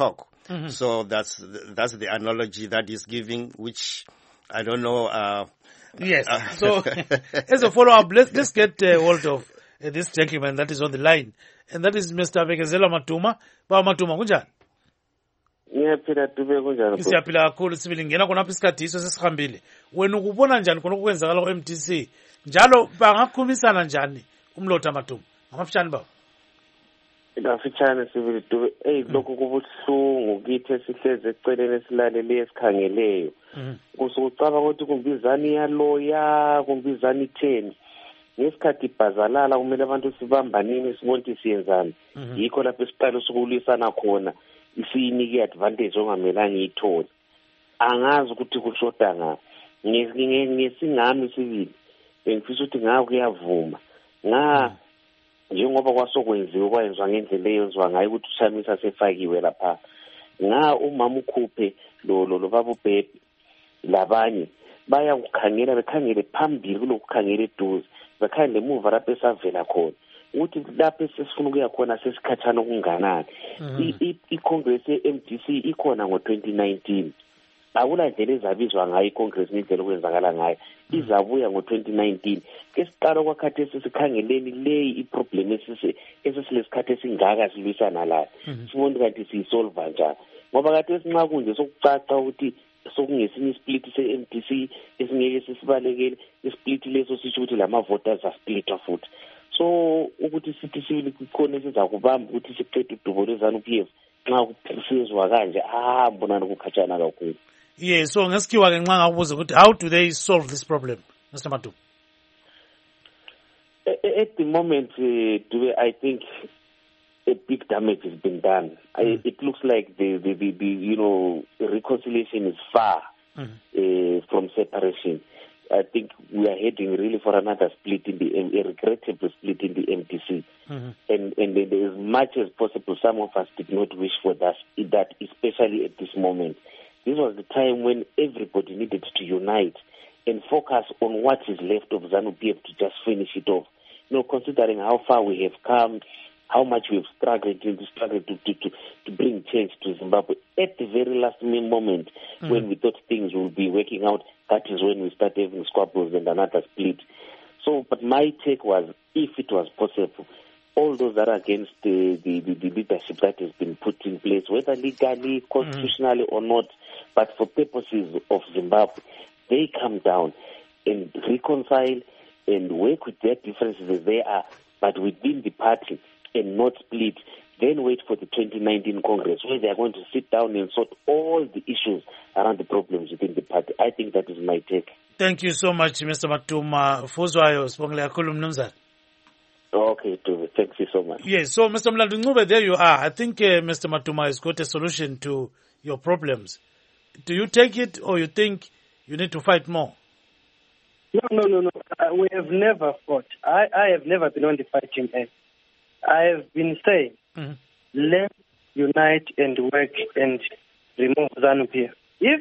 [SPEAKER 2] So that's the analogy that he's giving, which I don't know.
[SPEAKER 1] Yes. So as a follow-up, let's get hold of this gentleman that is on the line, and that is Mr. Bekezela Matuma. Baba Matuma, kunjani?
[SPEAKER 7] Ngiyaphila Dube kunjani?
[SPEAKER 1] Siyaphila kakhulu sibili ngena khonapha isikhathi iso sesihambile. Wena ukubona njani khona okwenzakala ku-MTC? Njalo bangakhumisana njani umlotha Matuma? Ngamafishane baba.
[SPEAKER 7] Ngafitshane sibili Dube. Lokho kubuhlungu kithi esihleze eceleni esilalele esikhangeleyo. Kusukucaba ukuthi kumbizani yaloya, kumbizani itheni. Ngesikhathi ibhazalala kumele abantu sibambanini sibone ukuthi siyenzani. Yikho lapho esiqala sokulisana khona. Isiyinike advantage ongamelanga iyithole. Angazi ukuthi kushoda nga. Ngesingami sibili. Bengifisa ukuthi ngawo kuyavuma. Njengoba kwasokwenziwa kwayenziwa ngendlela eyenziwa ngayo ukuthi uShamisa sefakiwe lapha. Umama ukhuphe lo baba uBhebhe labanye baya kukhangela bekhangele phambili kulokukhangela eduze. Bekhangele emuva lapho esavela khona. Ukuthi lapho sesifuna ukuya khona sesikhathana okunganani. I-Congress ye-MDC ikhona ngo-2019. Akulandlela ezabizwa ngayo i-Congress ngendlela okwenzakala ngayo. Izabuya ngo-2019. Kesiqala kwakhathi esesikhangeleni leyi iproblem esesilesikhathi esingaka silwisana layo. Sibone kanti siyisolva njani. Ngoba kade esinxa kunje sokucaca ukuthi sokungesinye isplit se-MDC esingeke sisibalekele isplit leso sisho ukuthi lama voters asplitwa futhi. So ukuthi sithi sibili kukhona esizakubamba ukuthi siqede udubo lweZANU-PF nxa kusizwa kanje mbona ukukhatshana kakhulu.
[SPEAKER 1] Yeah, so ngesikiwa ke nxa ngakubuza ukuthi how do they solve this problem, Mr. Matuma?
[SPEAKER 7] At the moment, I think a big damage has been done. It looks like the reconciliation is far from separation. I think we are heading really for another split a regrettable split in the MDC. And as much as possible, some of us did not wish for that, especially at this moment. This was the time when everybody needed to unite and focus on what is left of ZANU-PF to just finish it off. Considering how far we have come, how much we have struggled to bring change to Zimbabwe. At the very last moment, when we thought things would be working out, that is when we started having squabbles and another split. So, but my take was, if it was possible, all those that are against the leadership that has been put in place, whether legally, constitutionally or not, but for purposes of Zimbabwe, they come down and reconcile and work with their differences as they are, but within the party and not split. Then wait for the 2019 Congress, where they are going to sit down and sort all the issues around the problems within the party. I think that is my take.
[SPEAKER 1] Thank you so much, Mr. Matuma. Fuzwayo, sibongela kakhulu mnumzana.
[SPEAKER 7] Okay, thank you so much.
[SPEAKER 1] Yes, so Mr. Mlandungube, there you are. I think Mr. Matuma has got a solution to your problems. Do you take it, or you think you need to fight more?
[SPEAKER 3] No. We have never fought. I have never been on the fighting end. I have been saying, let's unite and work and remove ZANU-PF.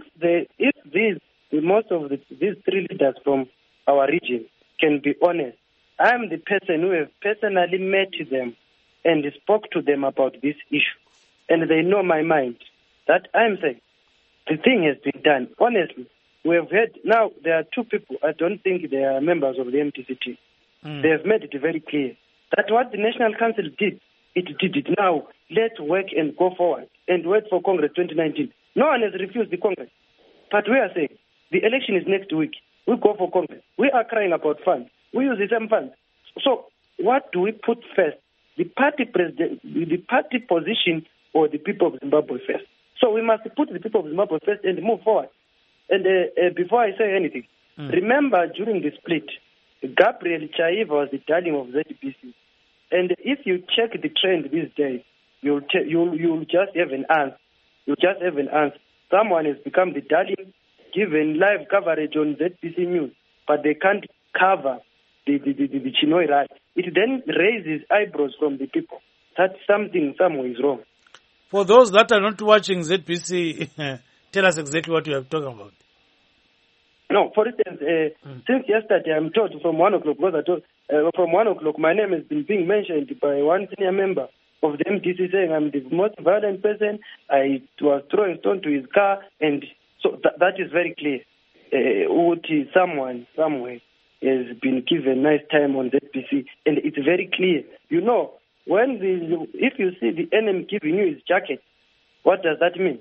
[SPEAKER 3] If most of these three leaders from our region can be honest, I am the person who have personally met them and spoke to them about this issue. And they know my mind. That I am saying, the thing has been done. Honestly, we have heard, now there are two people, I don't think they are members of the MTC team. They have made it very clear that what the National Council did, it did it. Now, let's work and go forward and wait for Congress 2019. No one has refused the Congress. But we are saying, the election is next week. We go for Congress. We are crying about funds. We use the same funds. So what do we put first? The party president, the party position, or the people of Zimbabwe first? So we must put the people of Zimbabwe first and move forward. And before I say anything, remember during the split, Gabriel Chaiva was the darling of ZBC. And if you check the trend these days, you'll just have an answer. You'll just have an answer. Someone has become the darling, given live coverage on ZBC News, but they can't cover the Chinoi right. It then raises eyebrows from the people. That something somewhere is wrong.
[SPEAKER 1] For those that are not watching ZBC, tell us exactly what you are talking about.
[SPEAKER 3] No, for instance, since yesterday I'm told from 1 o'clock, because I told, from 1 o'clock my name has been being mentioned by one senior member of the MDC saying, I'm the most violent person, I was throwing stone to his car, and so that is very clear. Someone somewhere has been given nice time on ZBC, and it's very clear. You know, if you see the enemy giving you his jacket, what does that mean?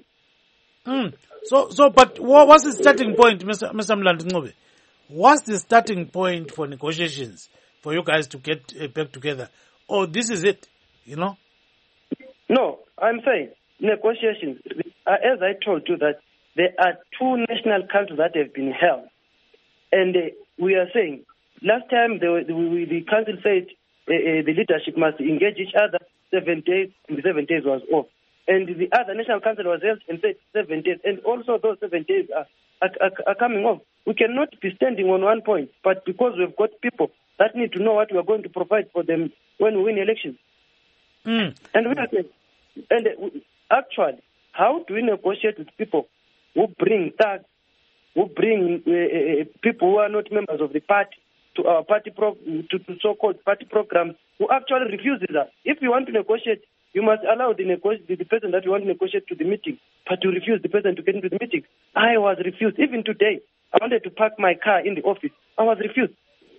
[SPEAKER 1] But what's the starting point, Mr. Mlandi? What's the starting point for negotiations for you guys to get back together? Oh, this is it, you know?
[SPEAKER 3] No, I'm saying negotiations. As I told you that there are 2 national councils that have been held. And we are saying, last time the council said the leadership must engage each other 7 days, and the 7 days was off. And the other national council was held and said 7 days. And also those 7 days are coming off. We cannot be standing on one point, but because we've got people that need to know what we are going to provide for them when we win elections. And we are saying, actually, how do we negotiate with people who bring thugs, who bring people who are not members of the party to our party to so-called party programs, who actually refuses us? If you want to negotiate, you must allow the person that you want to negotiate to the meeting, but you refuse the person to get into the meeting. I was refused. Even today, I wanted to park my car in the office. I was refused.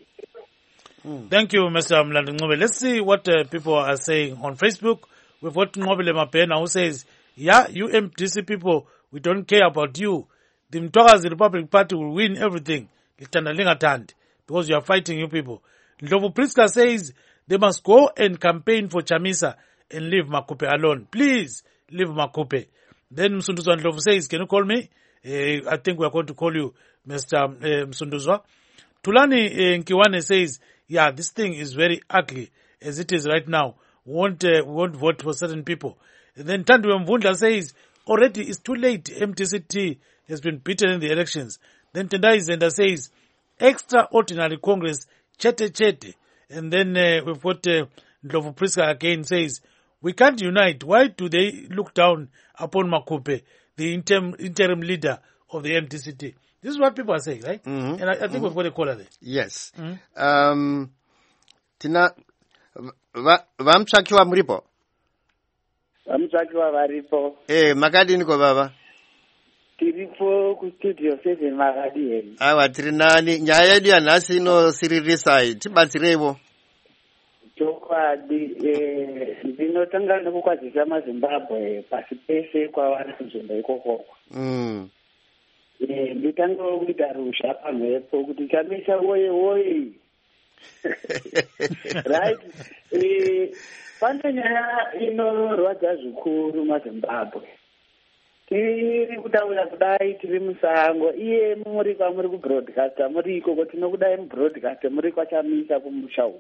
[SPEAKER 1] Thank you, Mr. Mlandi. Let's see what people are saying on Facebook. We've got Ngobile Mapena who says, yeah, you MDC people, we don't care about you. The Mtwakazi Republic Party will win everything. Because you are fighting you people. Ndlovu Priska says, they must go and campaign for Chamisa and leave Makupe alone. Please, leave Makupe. Then Msunduzwa Ndlovu says, can you call me? I think we are going to call you, Mr. Msunduzwa. Tulani Nkiwane says, yeah, this thing is very ugly as it is right now. We won't vote for certain people. And then Tandwe Mvundla says, already it's too late. MTCT has been beaten in the elections. Then Tendai Zenda says, extraordinary Congress, chete. And then we've got Ndlovu Priska again says, we can't unite. Why do they look down upon Makupe, the interim leader of the MTCT? This is what people are saying, right? Mm-hmm. And I think we've got a caller there.
[SPEAKER 2] Yes. Mm-hmm. Tina vamtsvakiwa muripo?
[SPEAKER 8] Vamtsvakiwa varipo.
[SPEAKER 2] Makadini ko baba?
[SPEAKER 8] Tiripo kustudio 7 makadi.
[SPEAKER 2] Awa tiri nani nyaya yedu yanhasi inosiririsa tibatsirevo.
[SPEAKER 8] Chokwadi ndinotanga nekukwazisa maZimbabwe pasi pese kwavari kunzvimbo ikoko. Nditanga kuita rusha pamhepo kuti Chamisa woye right. Pane nyaya inorwadza zvikuru maZimbabwe. Tiri kutaura kudai tiri musango, iye muri kwamuri kubroadcasta muri ikoko, tinokudai mubroadcasta muri kwaChamisa kumusha uko.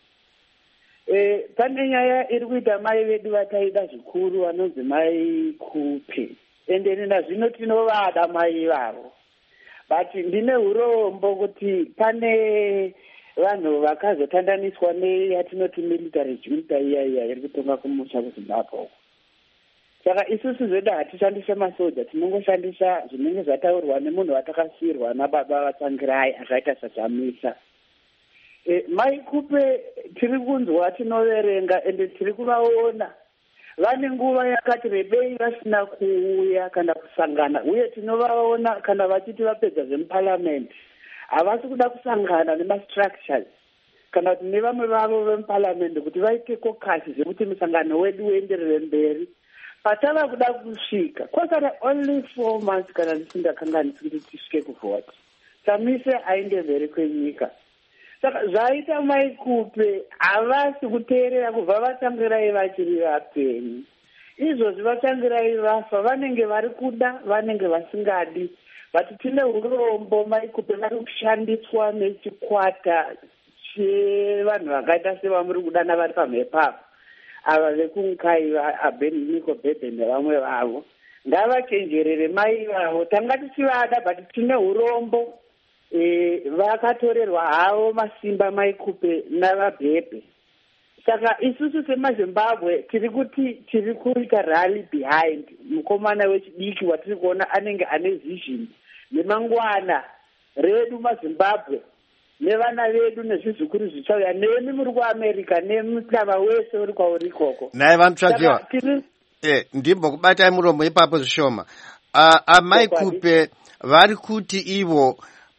[SPEAKER 8] Pane nyaya iri kuita mai vedu vataida zvikuru vanonzi mai Kupe. Ende nazvino tinovada mai vavo. But ndine urombo kuti pane vanhu vakazotandaniswa neyatinoti military junta iya iri kutonga kumusha kuZimbabwe. Saka isusu zvedu hatishandise masoja, tinongoshandisa zvinenge zvataurwa nemunhu watakasiyirwa nababa vaTsangirai akaita saChamisa. Mai Kupe tiri kunzwa, tinoverenga ende tiri kuvaona. Vane nguva yakati rebei vasina kuuya kana kusangana, uye tinovaona kana vachiti vapedza zvemuparliament havasi kuda kusangana nemastructures kana kuti nevamwe vavo vemuparliament kuti vaite kokasi zvekuti musangano wedu uenderere mberi. Patava kuda kusvika kwasara only 4 months kana ndisingakanganisi kuti tisvike kuvhota. Chamisa aende mberi kwenyika. Saka zvaita mai Kupe havasi kuteerera kubva vaTsangirai vachiri vapenyu. Izvozvi vaTsangirai vafa, vanenge vari kuda, vanenge vasingadi. But tine urombo mai Kupe vari kushandiswa nechikwata chevanhu vakaita sevamuri kudana vari pamhepo ava vekunkai Abednego Bebe nevamwe vavo. Ngavachenjerere mai vavo. Tanga tichivada but tine urombo. Vakatorerwa havo masimba mai Kupe navaBhebhe. Saka isusu semaZimbabwe tiri kuita rally behind mukomana wechidiki watiri kuona anenge ane vision nemangwana redu maZimbabwe nevana vedu nezvizukuru zvichauya nemi muri kuamerica nemutlava wese uri kwauri ikoko.
[SPEAKER 2] Naye vamutsvakiwa ndimbokubatai muromo ipapo zvishoma. Amai Kupe vari kuti ivo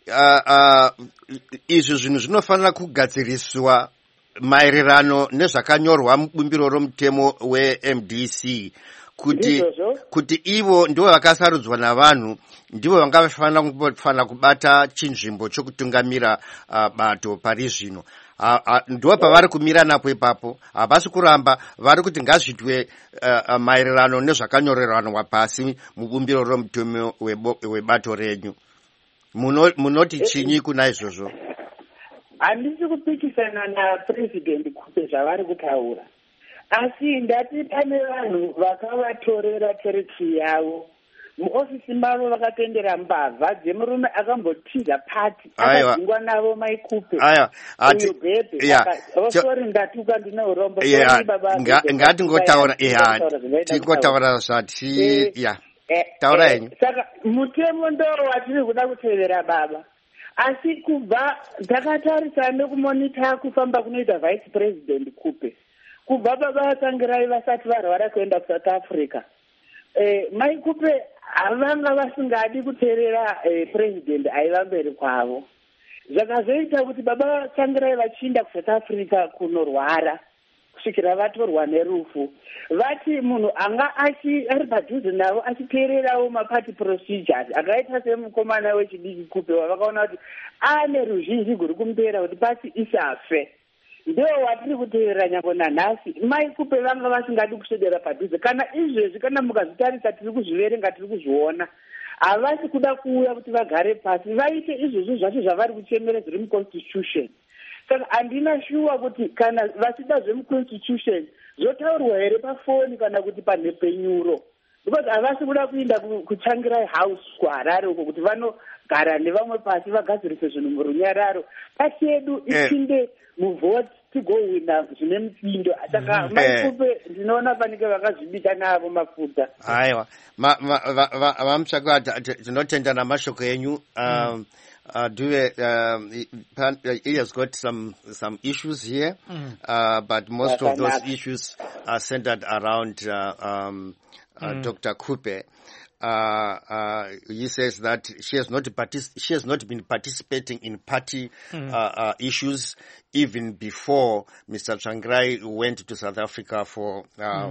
[SPEAKER 2] izvi zvinhu zvinofanira kugadziriswa maererano nezvakanyorwa mubumbiro romutemo weMDC kuti ivo ndivo vakasarudzwa navanhu, ndivo vangafanira kubata chinzvimbo chokutungamira bato pari zvino. Ndo pavari kumira napo ipapo, havasi kuramba, vari kuti ngazvitwe maererano nezvakanyoreranwa pasi mubumbiro romutemo webato renyu. Munoti chinyi kuna izvozvo?
[SPEAKER 8] Handisi kupikisana naPresident Kupe zvavari kutaura, asi ndati pane vanhu vakavatorera territory yavo muofisi mavo vakatendera mbavha dzemurume akambotiza pati akadzingwa navo Mai Kupe uyu Bhebhe. Sorry ndatuka ndine urombo.
[SPEAKER 2] Ngatingotaura tingotaura zvati taura henyu.
[SPEAKER 8] Saka mutemo ndo watiri kuda kutevera baba, asi kubva takatarisa nekumonita kufamba kunoita Vice President Kupe, kubva baba vatangirai vasati varwara kuenda kuSouth Africa, Mai Kupe havanga vasingadi kuteerera president aiva mberi kwavo. Zvakazoita kuti baba vatangirai vachiinda kuSouth Africa kunorwara kusvikira vatorwa nerufu, vati munhu anga ari padhuze navo achiteererawo mapati procedures akaita semukomana wechidiki Kupe wavakaona kuti ane ruzhinji guri kumupera kuti pasi isafe. Ndiwo watiri kuteerera nyange nanhasi. Mai Kupe vanga vasingadi kuswedera padhuze. Kana izvezvi kana mukazvitarisa tiri kuzviverenga tiri kuzviona, havasi kuda kuuya kuti vagare pasi vaite izvozvo zvacho zvavari kuchemera zviri muconstitution. Saka handina shuwa kuti kana vachida zvemuconstitution zvotaurwa here pafoni kana kuti panhepenyuro, because havasi kuda kuinda kuChangirai House kuHarare uko kuti vanogara nevamwe pasi vagadzirise zvinhu murunyararo. Pasi yedu ipinde muvhoti tigowina zvine mutsindo. Saka Mai Kupe ndinoona panike vakazvibika navo mafuta.
[SPEAKER 2] Aiwa, vamutsvakiwa tinotenda namashoko enyu. He has got some issues here, but most of those issues are centered around Dr. Kupe. He says that she has not been participating in party issues even before Mr. Tsvangirai went to South Africa for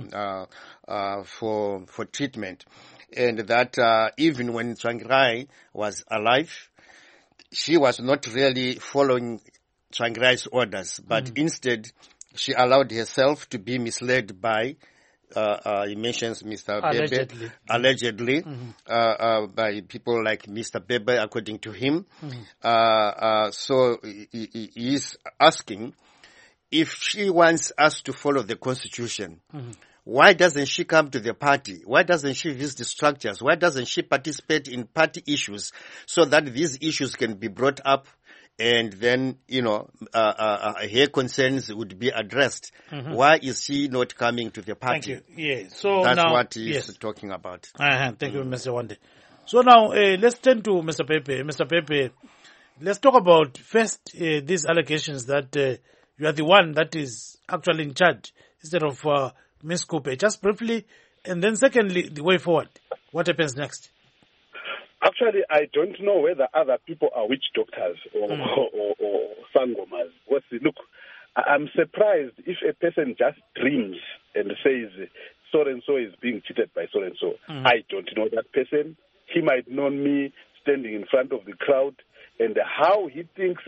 [SPEAKER 2] treatment, and that even when Tsvangirai was alive, she was not really following Tsvangirai's orders, but instead she allowed herself to be misled by, he mentions Mr. Bhebhe, allegedly, by people like Mr. Bhebhe, according to him. So he is asking, if she wants us to follow the Constitution, why doesn't she come to the party? Why doesn't she visit the structures? Why doesn't she participate in party issues so that these issues can be brought up and then, her concerns would be addressed? Why is she not coming to the party?
[SPEAKER 1] Thank you. Yeah. So
[SPEAKER 2] that's
[SPEAKER 1] now,
[SPEAKER 2] what he's talking about.
[SPEAKER 1] Thank you, Mr. Wande. So now, let's turn to Mr. Bhebhe. Mr. Bhebhe, let's talk about first these allegations that you are the one that is actually in charge instead of Ms. Kupe, just briefly, and then secondly, the way forward. What happens next?
[SPEAKER 5] Actually, I don't know whether other people are witch doctors or sangomas. Look, I'm surprised if a person just dreams and says so-and-so is being cheated by so-and-so. I don't know that person. He might know me standing in front of the crowd, and how he thinks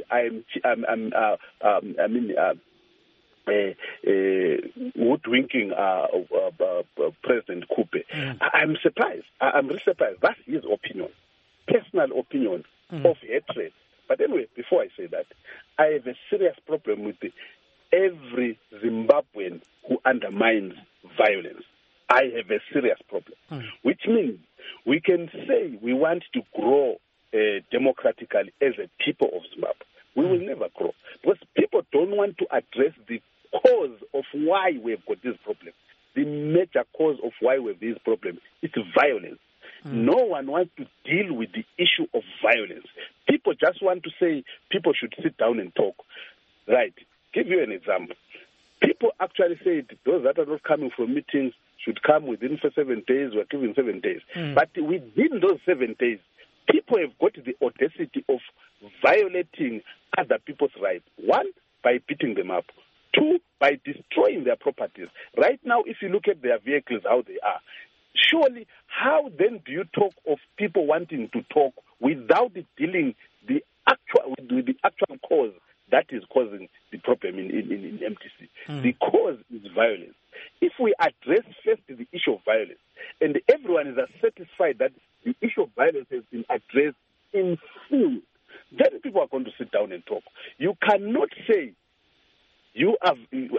[SPEAKER 5] woodwinking President Kupe. I'm surprised. I'm really surprised. That's his opinion, personal opinion of hatred. But anyway, before I say that, I have a serious problem with every Zimbabwean who undermines violence. I have a serious problem, which means we can say we want to grow democratically as a people of Zimbabwe. We will never grow because people don't want to address the cause of why we've got this problem. The major cause of why we have this problem is violence. No one wants to deal with the issue of violence. people just want to say people should sit down and talk. Right. Give you an example. People actually said those that are not coming from meetings should come within 7 days. We're giving 7 days. But within those 7 days, people have got the audacity of violating other people's rights. One, by beating them up. Two, by destroying their properties. Right now, if you look at their vehicles, how they are, surely, how then do you talk of people wanting to talk without dealing with the actual cause that is causing the problem in MTC? The cause is violence. If we address first the issue of violence, and everyone is satisfied that the issue of violence has been addressed in full, then people are going to sit down and talk. You cannot say you have,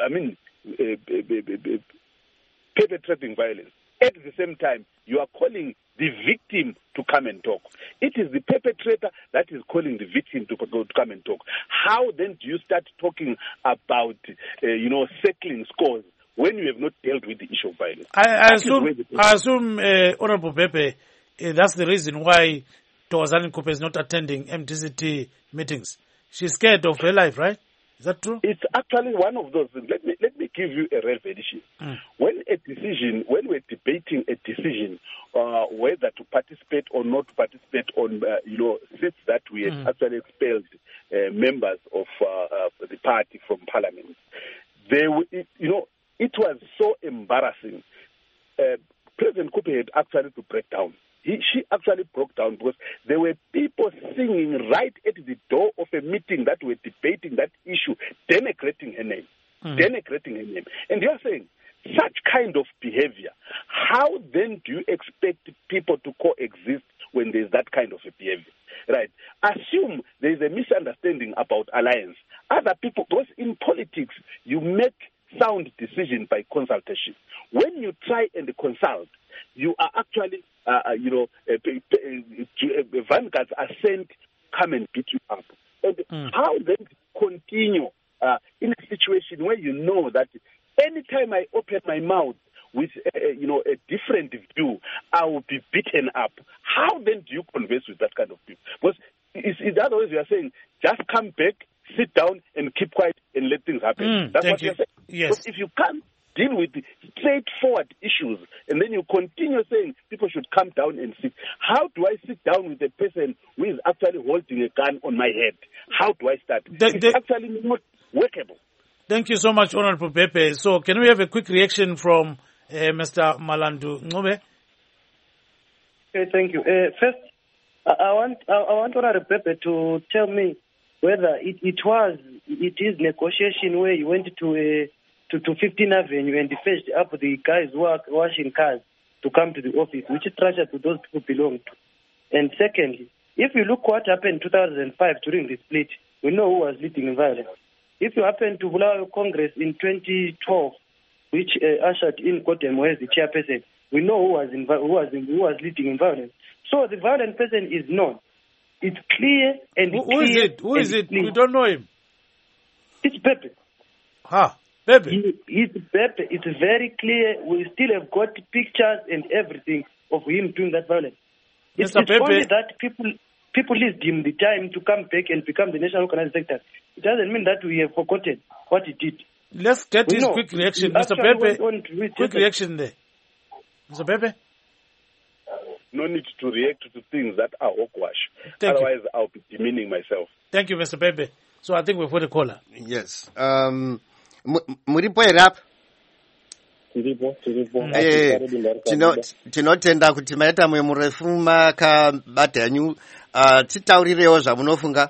[SPEAKER 5] perpetrating violence. At the same time, you are calling the victim to come and talk. It is the perpetrator that is calling the victim to come and talk. How then do you start talking about, settling scores when you have not dealt with the issue of violence?
[SPEAKER 1] I assume, Honorable Pepe, that's the reason why Thokozani Kupe is not attending MTCT meetings. She's scared of her life, right? Is that true?
[SPEAKER 5] It's actually one of those things. Let me give you a revelation. When we're debating a decision whether to participate or not to participate on seats that we had actually expelled members of the party from parliament, it was so embarrassing. President Kupe had actually to break down. She actually broke down because there were people singing right at the door of a meeting that were debating that issue, denigrating her name. And you're saying, such kind of behavior, how then do you expect people to coexist when there's that kind of a behavior? Right? Assume there's a misunderstanding about alliance. Other people, because in politics, you make sound decision by consultation. When you try and consult, you are actually, vanguards are sent, come and beat you up. And how then continue in a situation where you know that anytime I open my mouth with, a different view, I will be beaten up. How then do you converse with that kind of people? Because in other words, you are saying, just come back, sit down, and keep quiet and let things happen. That's what you're saying.
[SPEAKER 1] Yes.
[SPEAKER 5] But if you can't deal with the straightforward issues, and then you continue saying people should come down and sit, how do I sit down with a person who is actually holding a gun on my head? How do I start? It's actually not workable.
[SPEAKER 1] Thank you so much, Honorable Pepe. So can we have a quick reaction from Mr. Malandu Ncube?
[SPEAKER 3] Okay, thank you. First, I want Honorable Pepe to tell me whether it is negotiation where you went to 15th Avenue and fetched up the guys who are washing cars to come to the office, which structure do those people belong to? And secondly, if you look what happened in 2005 during the split, we know who was leading in violence. If you happen to Bulawayo Congress in 2012, which ushered in Kodemo as the chairperson, we know who was leading in violence. So the violent person is known. It's clear and
[SPEAKER 1] Who is it? We don't know him.
[SPEAKER 3] It's Pepe.
[SPEAKER 1] Pepe.
[SPEAKER 3] It's Pepe. It's very clear. We still have got pictures and everything of him doing that violence. It's only that people leave him the time to come back and become the national organized sector. It doesn't mean that we have forgotten what he did.
[SPEAKER 1] Let's get his quick reaction. Mr. Pepe, quick reaction there. Mr. Pepe?
[SPEAKER 5] No need to react to things that are hogwash. Otherwise, I'll be demeaning myself.
[SPEAKER 1] Thank you, Mr. Pepe. So I think we've got a caller.
[SPEAKER 2] Yes. Muripo erap. Tinotenda kuti maita mwe murefu makabata yanyu titaurirewo zvamunofunga.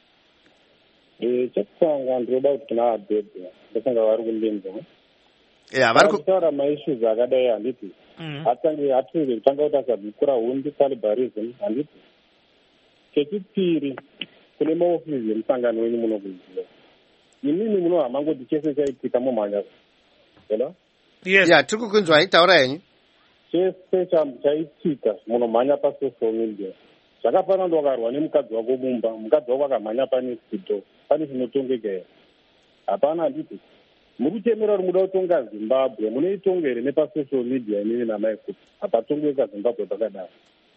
[SPEAKER 9] Chekutanga ndinoda kuti tina vabhebhe ndofunga vari kundinza. Vari kutaura maissues akadai handiti. Hatinge kutanga kuti asabikura hundi calibarism handiti. Chechipiri kune maofisi emusangano wenyu munokuziva. Imini munohamba ngoti chese chaitika mumhanya. Hello?
[SPEAKER 2] Yes. Yeah, tiri kukunzwa itaura yenyu.
[SPEAKER 9] Chese chaitika munomhanya pasocial media. Zvakafanana wakarwa nemukadzi wako mumba, mukadzi wako akamhanya pane studio, pane chinotongeka here. Hapana handiti. Mukutemera kuti muda kutonga Zimbabwe, munoitonga here nepasocial media inini namai kuti hapatongeka Zimbabwe pakadaro.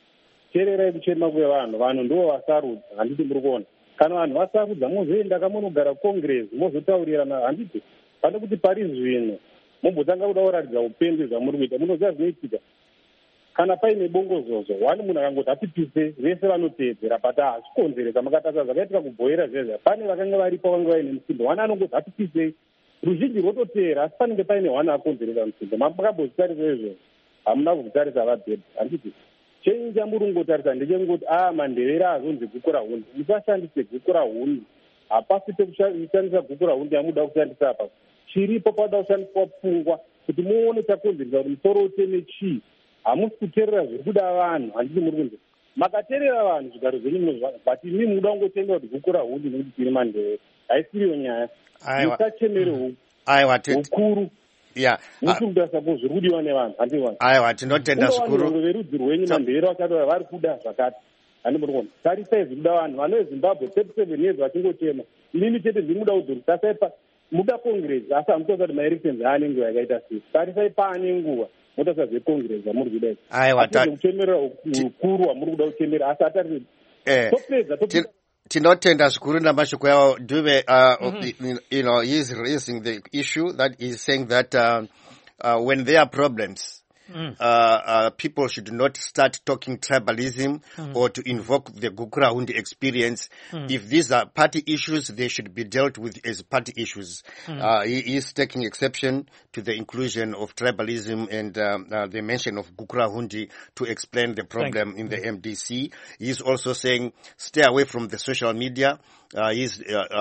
[SPEAKER 9] teererai kuchema kwevanhu ndivo vasarudza, handiti muri kuona. Kana vanhu vasarudza mozoenda kamunogara Congress mozotaurirana, handiti pane kuti pari zvino mombotanga kuda kuratidza upenzi zvamuri kuita. Munoziva zvinoitika kana paine bongozozo, wani munhu akangoti atipise vese vanoteedzera pata hazvikonzeresa makatasa zvakaitika kubhoira zvezva. Pane vakanga varipo vanga vaine musindo, wani anongoti atipisei, ruzhinji rwototeera, asi panenge paine wani akonzeresa musindo. Makambozvitarisa izvo? Hamuna kuzvitarisa vaBhebhe, handiti chenyi chamuri kungotarisa ndechekuti mandevere azonzi guku rahundi. Musashandise guku rahundi, hapasi pekushandisa guku rahundi yamuda kushandisa apa. Chiripo pauda kushandiswa pfungwa kuti muone chakonzeresa kuti musoro uteme chii. Hamusi kuteerera zviri kuda vanhu, handiti muri kunze makateerera vanhu zvigaro zvenyu munozvana, but imi muda kungotenga kuti guku rahundi nekuti tiri mandevere. Haisiriyo nyaya, musachemere hukuru. Muchindasa zviri kudiwa nevanhu, handivana.
[SPEAKER 2] Aiwa, tinotenda zvikuru.
[SPEAKER 9] Verudzi rwenyu mandevere vachadora vari kuda zvakati. Handimurikona. Tarisai zviri kuda vanhu veZimbabwe 37 years vachingochema. Inini chete zviri muda kuzorisasai muda Congress, asi hamutoziva kuti maelections aane nguva yakaita sei. Tarisai paane nguva motasa zveCongress amuri kuda.
[SPEAKER 2] Aiwa,
[SPEAKER 9] kuchemera ukuru wamuri kuda kuchemera, asi atarise topedza.
[SPEAKER 2] Tinotenda zvikuru namashoko yawo Dube. He's raising the issue that he's saying that when there are problems, people should not start talking tribalism or to invoke the Gukurahundi experience. If these are party issues, they should be dealt with as party issues. He is taking exception to the inclusion of tribalism and the mention of Gukurahundi to explain the problem in the MDC. He is also saying stay away from the social media. He's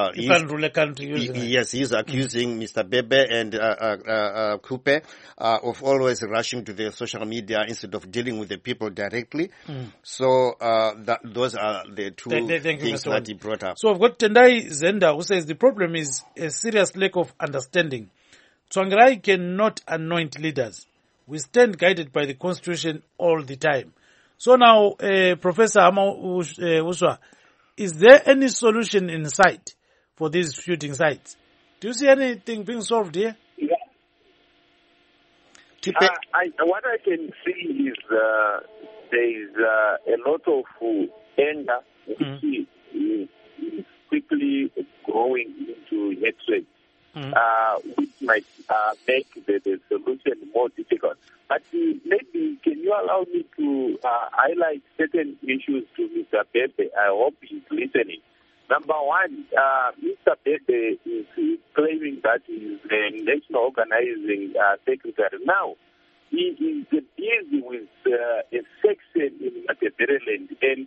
[SPEAKER 2] accusing Mr. Bebe and Kupe of always rushing to the social media instead of dealing with the people directly. So those are the two things that he brought up.
[SPEAKER 1] So I've got Tendai Zenda who says the problem is a serious lack of understanding. Tsvangirai cannot anoint leaders. We stand guided by the Constitution all the time. So now, Professor Hama Uswa, is there any solution in sight for these shooting sites? Do you see anything being solved here?
[SPEAKER 4] Yeah. What I can see is there is a lot of anger which is quickly growing into hatred, which might make the solution more difficult. But maybe can you allow me to highlight certain issues to Mr. Bebe? I hope he's listening. Number one, Mr. Bebe is claiming that he's the national organizing secretary. Now, he is busy with a section in Matabeleland, and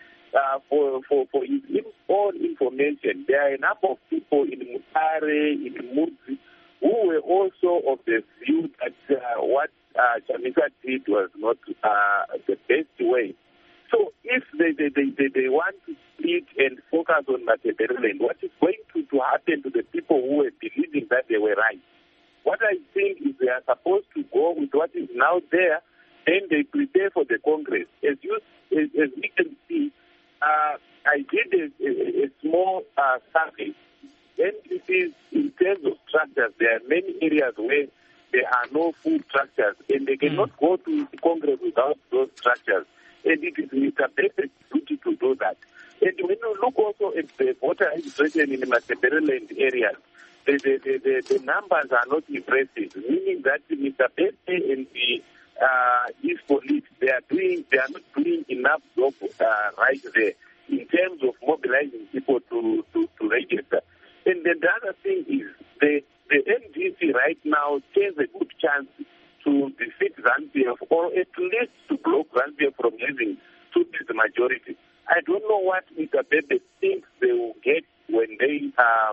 [SPEAKER 4] for his own information, there are a number of people in Mutare, in Mudzi, who were also of the view that what Chamisa did was not the best way. So if they want to split and focus on Matabeleland, what is going to happen to the people who were believing that they were right? What I think is they are supposed to go with what is now there, and they prepare for the Congress. As we can see, I did a small survey, and it is in terms of structures. There are many areas where there are no full structures, and they cannot go to the Congress without those structures. And it is Mr. Bebe's duty to do that. And when you look also at the voter registration in the Matabeleland areas, the numbers are not impressive, meaning that Mr. Bebe and the East Police, they are not doing enough job right there in terms of mobilizing people to register. And then the other thing is the NDC right now stands a good chance to defeat ZANU-PF, or at least to block ZANU-PF from having two-thirds majority. I don't know what Mr. Bebe thinks they will get when they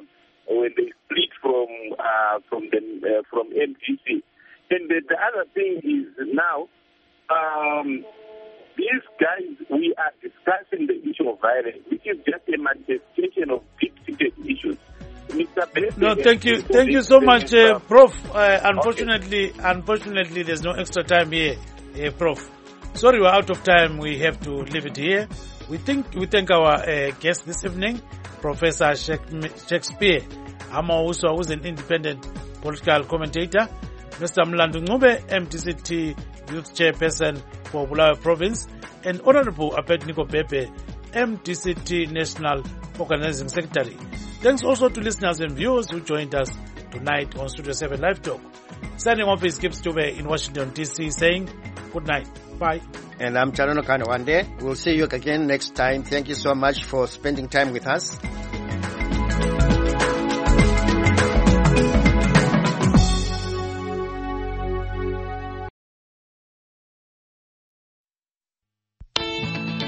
[SPEAKER 4] split from NDC. And the other thing is now, these guys, we are discussing the issue of violence, which is just a manifestation of deep-seated issues.
[SPEAKER 1] No, thank you so much, Prof. Unfortunately, there's no extra time here, Prof. Sorry, we're out of time. We have to leave it here. We thank our guest this evening, Professor Shakespeare Hama Uswa, who's an independent political commentator, Mr. Mlandu Ngube, MTCT Youth Chairperson, for Bulawayo Province, and Honorable Abednego Pepe, MDCT National Organizing Secretary. Thanks also to listeners and viewers who joined us tonight on Studio 7 Live Talk. Signing off is Gibbs Dube in Washington, D.C. saying good night. Bye.
[SPEAKER 2] And I'm Chalono Kanawande. We'll see you again next time. Thank you so much for spending time with us.